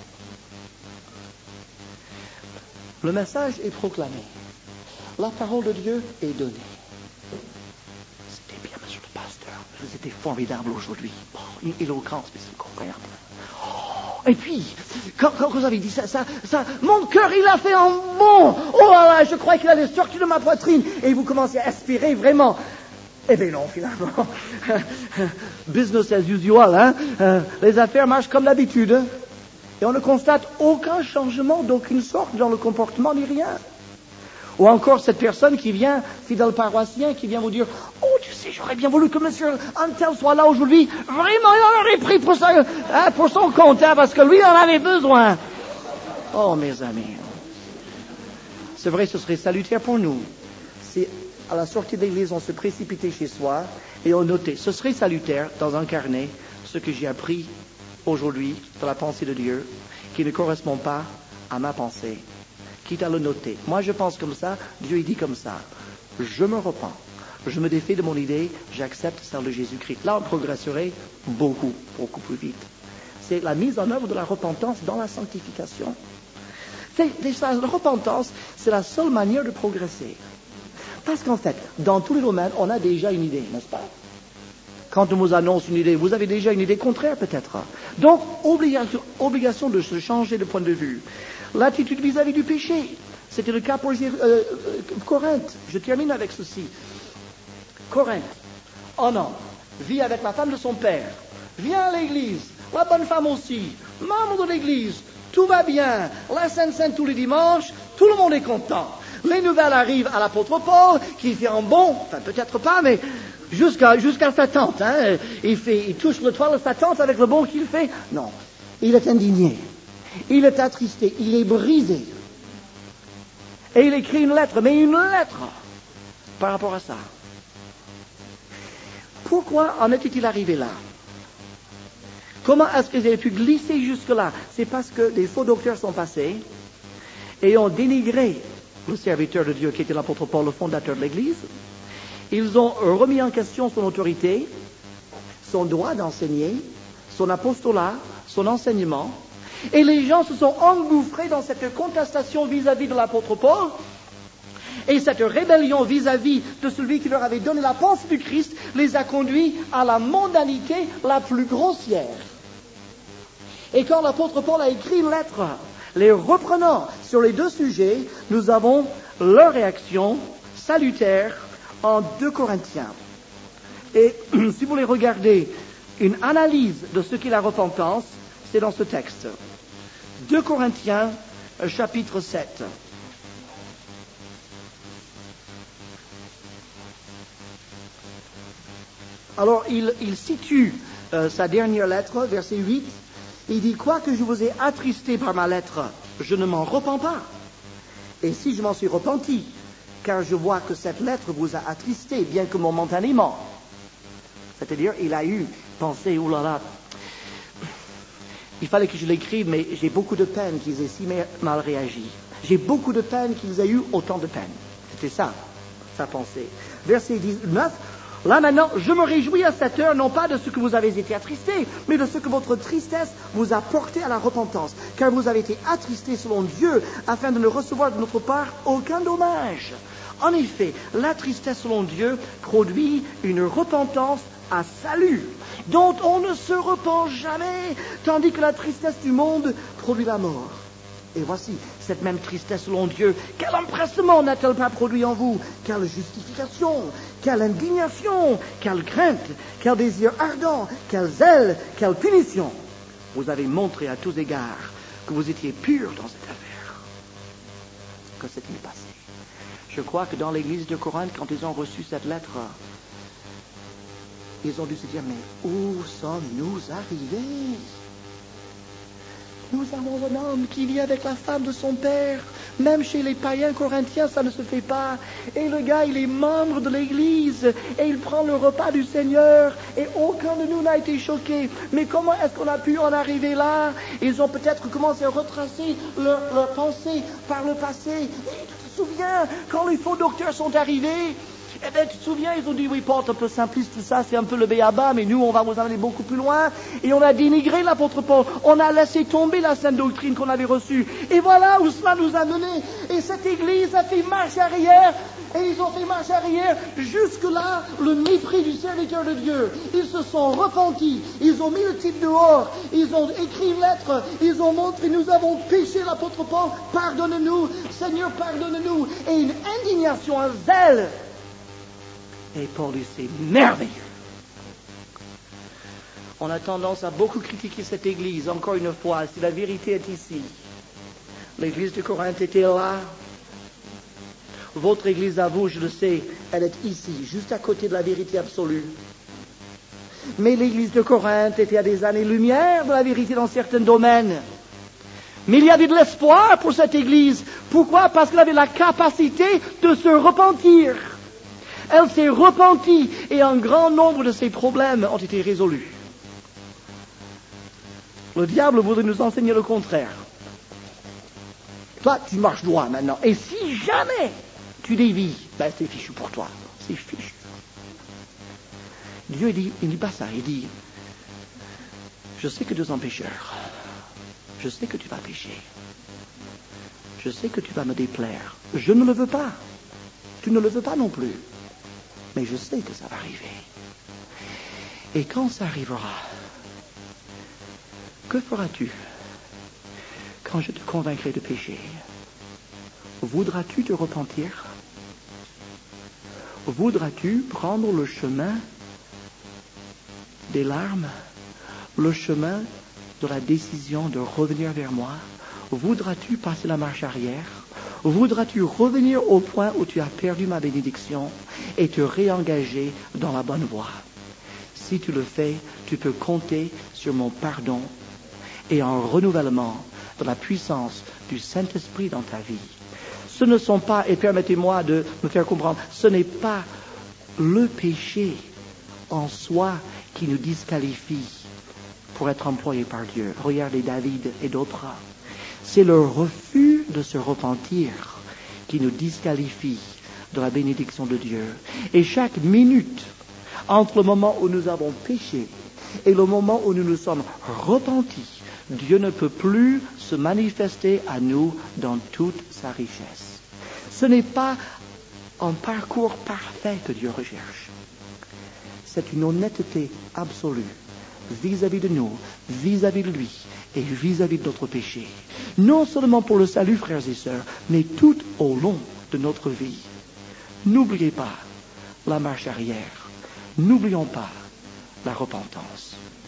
Le message est proclamé. La parole de Dieu est donnée. C'était bien, monsieur le pasteur. C'était formidable aujourd'hui. Oh, une éloquence, mais c'est incroyable. Oh, et puis, quand, quand vous avez dit ça, ça, ça, mon cœur, il a fait un bond. Oh là là, je croyais qu'il allait sortir de ma poitrine. Et vous commencez à aspirer vraiment. Eh bien non, finalement. Business as usual, hein. Euh, les affaires marchent comme d'habitude. Et on ne constate aucun changement d'aucune sorte dans le comportement ni rien. Ou encore cette personne qui vient, fidèle paroissien, qui vient vous dire « Oh, tu sais, j'aurais bien voulu que monsieur Antel soit là aujourd'hui. Vraiment, il en aurait pris pour, ça, hein, pour son compte, hein, parce que lui, il en avait besoin. » Oh, mes amis. C'est vrai, ce serait salutaire pour nous. Si à la sortie de l'église, on se précipitait chez soi et on notait, ce serait salutaire dans un carnet, ce que j'ai appris aujourd'hui de la pensée de Dieu, qui ne correspond pas à ma pensée, quitte à le noter. Moi, je pense comme ça, Dieu il dit comme ça. Je me repens, je me défais de mon idée, j'accepte celle de Jésus-Christ. Là, on progresserait beaucoup, beaucoup plus vite. C'est la mise en œuvre de la repentance dans la sanctification. C'est, la repentance, c'est la seule manière de progresser. Parce qu'en fait, dans tous les domaines, on a déjà une idée, n'est-ce pas? Quand on vous annonce une idée, vous avez déjà une idée contraire peut-être. Donc, obligation, obligation de se changer de point de vue. L'attitude vis-à-vis du péché, c'était le cas pour euh, euh, Corinthe. Je termine avec ceci. Corinthe, un homme, vit avec la femme de son père, vient à l'église, la bonne femme aussi, membre de l'église, tout va bien, la Sainte Sainte tous les dimanches, tout le monde est content. Les nouvelles arrivent à l'apôtre Paul, qui fait un bond, enfin peut-être pas, mais jusqu'à, jusqu'à sa tante. Hein. Il, fait, il touche le toit de sa tante avec le bond qu'il fait. Non, il est indigné, il est attristé, il est brisé. Et il écrit une lettre, mais une lettre par rapport à ça. Pourquoi en est-il arrivé là? Comment est-ce qu'ils avaient pu glisser jusque-là? C'est parce que des faux docteurs sont passés et ont dénigré le serviteur de Dieu qui était l'apôtre Paul, le fondateur de l'Église. Ils ont remis en question son autorité, son droit d'enseigner, son apostolat, son enseignement. Et les gens se sont engouffrés dans cette contestation vis-à-vis de l'apôtre Paul. Et cette rébellion vis-à-vis de celui qui leur avait donné la pensée du Christ les a conduits à la mondanité la plus grossière. Et quand l'apôtre Paul a écrit une lettre, les reprenant sur les deux sujets, nous avons leur réaction salutaire en deux Corinthiens. Et si vous voulez regarder une analyse de ce qu'est la repentance, c'est dans ce texte. deux Corinthiens, chapitre sept. Alors, il, il situe euh, sa dernière lettre, verset huit. Il dit, quoique je vous ai attristé par ma lettre, je ne m'en repens pas. Et si je m'en suis repenti, car je vois que cette lettre vous a attristé, bien que momentanément. C'est-à-dire, il a eu pensé, oulala, il fallait que je l'écrive, mais j'ai beaucoup de peine qu'ils aient si mal réagi. J'ai beaucoup de peine qu'ils aient eu autant de peine. C'était ça, sa pensée. Verset dix-neuf. Là maintenant, je me réjouis à cette heure, non pas de ce que vous avez été attristés, mais de ce que votre tristesse vous a porté à la repentance. Car vous avez été attristés selon Dieu, afin de ne recevoir de notre part aucun dommage. En effet, la tristesse selon Dieu produit une repentance à salut, dont on ne se repent jamais, tandis que la tristesse du monde produit la mort. Et voici, cette même tristesse selon Dieu, quel empressement n'a-t-elle pas produit en vous? Quelle justification, quelle indignation, quelle crainte, quel désir ardent, quel zèle, quelle punition. Vous avez montré à tous égards que vous étiez purs dans cette affaire. Que s'est-il passé? Je crois que dans l'église de Corinthe, quand ils ont reçu cette lettre, ils ont dû se dire, mais où sommes-nous arrivés? Nous avons un homme qui vit avec la femme de son père. Même chez les païens corinthiens, ça ne se fait pas. Et le gars, il est membre de l'église. Et il prend le repas du Seigneur. Et aucun de nous n'a été choqué. Mais comment est-ce qu'on a pu en arriver là? Ils ont peut-être commencé à retracer leur, leur pensée par le passé. Et tu te souviens, quand les faux docteurs sont arrivés, eh bien, tu te souviens, ils ont dit, oui, Paul, un peu simpliste, tout ça, c'est un peu le béaba, mais nous, on va vous amener beaucoup plus loin. Et on a dénigré l'apôtre Paul. On a laissé tomber la sainte doctrine qu'on avait reçue. Et voilà où cela nous a menés. Et cette église a fait marche arrière. Et ils ont fait marche arrière jusque-là, le mépris du serviteur de Dieu. Ils se sont repentis. Ils ont mis le type dehors. Ils ont écrit une lettre. Ils ont montré, nous avons péché, l'apôtre Paul. Pardonne-nous. Seigneur, pardonne-nous. Et une indignation, un zèle. Et Paul dit, c'est merveilleux. On a tendance à beaucoup critiquer cette église. Encore une fois, si la vérité est ici, l'église de Corinthe était là. Votre église à vous, je le sais, elle est ici, juste à côté de la vérité absolue. Mais l'église de Corinthe était à des années-lumière de la vérité dans certains domaines. Mais il y avait de l'espoir pour cette Église. Pourquoi? Parce qu'elle avait la capacité de se repentir. Elle s'est repentie et un grand nombre de ses problèmes ont été résolus. Le diable voudrait nous enseigner le contraire. Toi, tu marches droit maintenant. Et si jamais tu dévies, ben c'est fichu pour toi. C'est fichu. Dieu, il dit, il dit pas ça. Il dit, je sais que tu es un pécheur. Je sais que tu vas pécher. Je sais que tu vas me déplaire. Je ne le veux pas. Tu ne le veux pas non plus. Mais je sais que ça va arriver. Et quand ça arrivera, que feras-tu quand je te convaincrai de pécher? Voudras-tu te repentir? Voudras-tu prendre le chemin des larmes, le chemin de la décision de revenir vers moi? Voudras-tu passer la marche arrière? Voudras-tu revenir au point où tu as perdu ma bénédiction et te réengager dans la bonne voie? Si tu le fais, tu peux compter sur mon pardon et un renouvellement de la puissance du Saint-Esprit dans ta vie. Ce ne sont pas, et permettez-moi de me faire comprendre, ce n'est pas le péché en soi qui nous disqualifie pour être employé par Dieu. Regardez David et d'autres. C'est le refus de se repentir qui nous disqualifie de la bénédiction de Dieu. Et chaque minute entre le moment où nous avons péché et le moment où nous nous sommes repentis, Dieu ne peut plus se manifester à nous dans toute sa richesse. Ce n'est pas un parcours parfait que Dieu recherche. C'est une honnêteté absolue vis-à-vis de nous, vis-à-vis de lui et vis-à-vis de notre péché. Non seulement pour le salut, frères et sœurs, mais tout au long de notre vie. N'oubliez pas la marche arrière. N'oublions pas la repentance.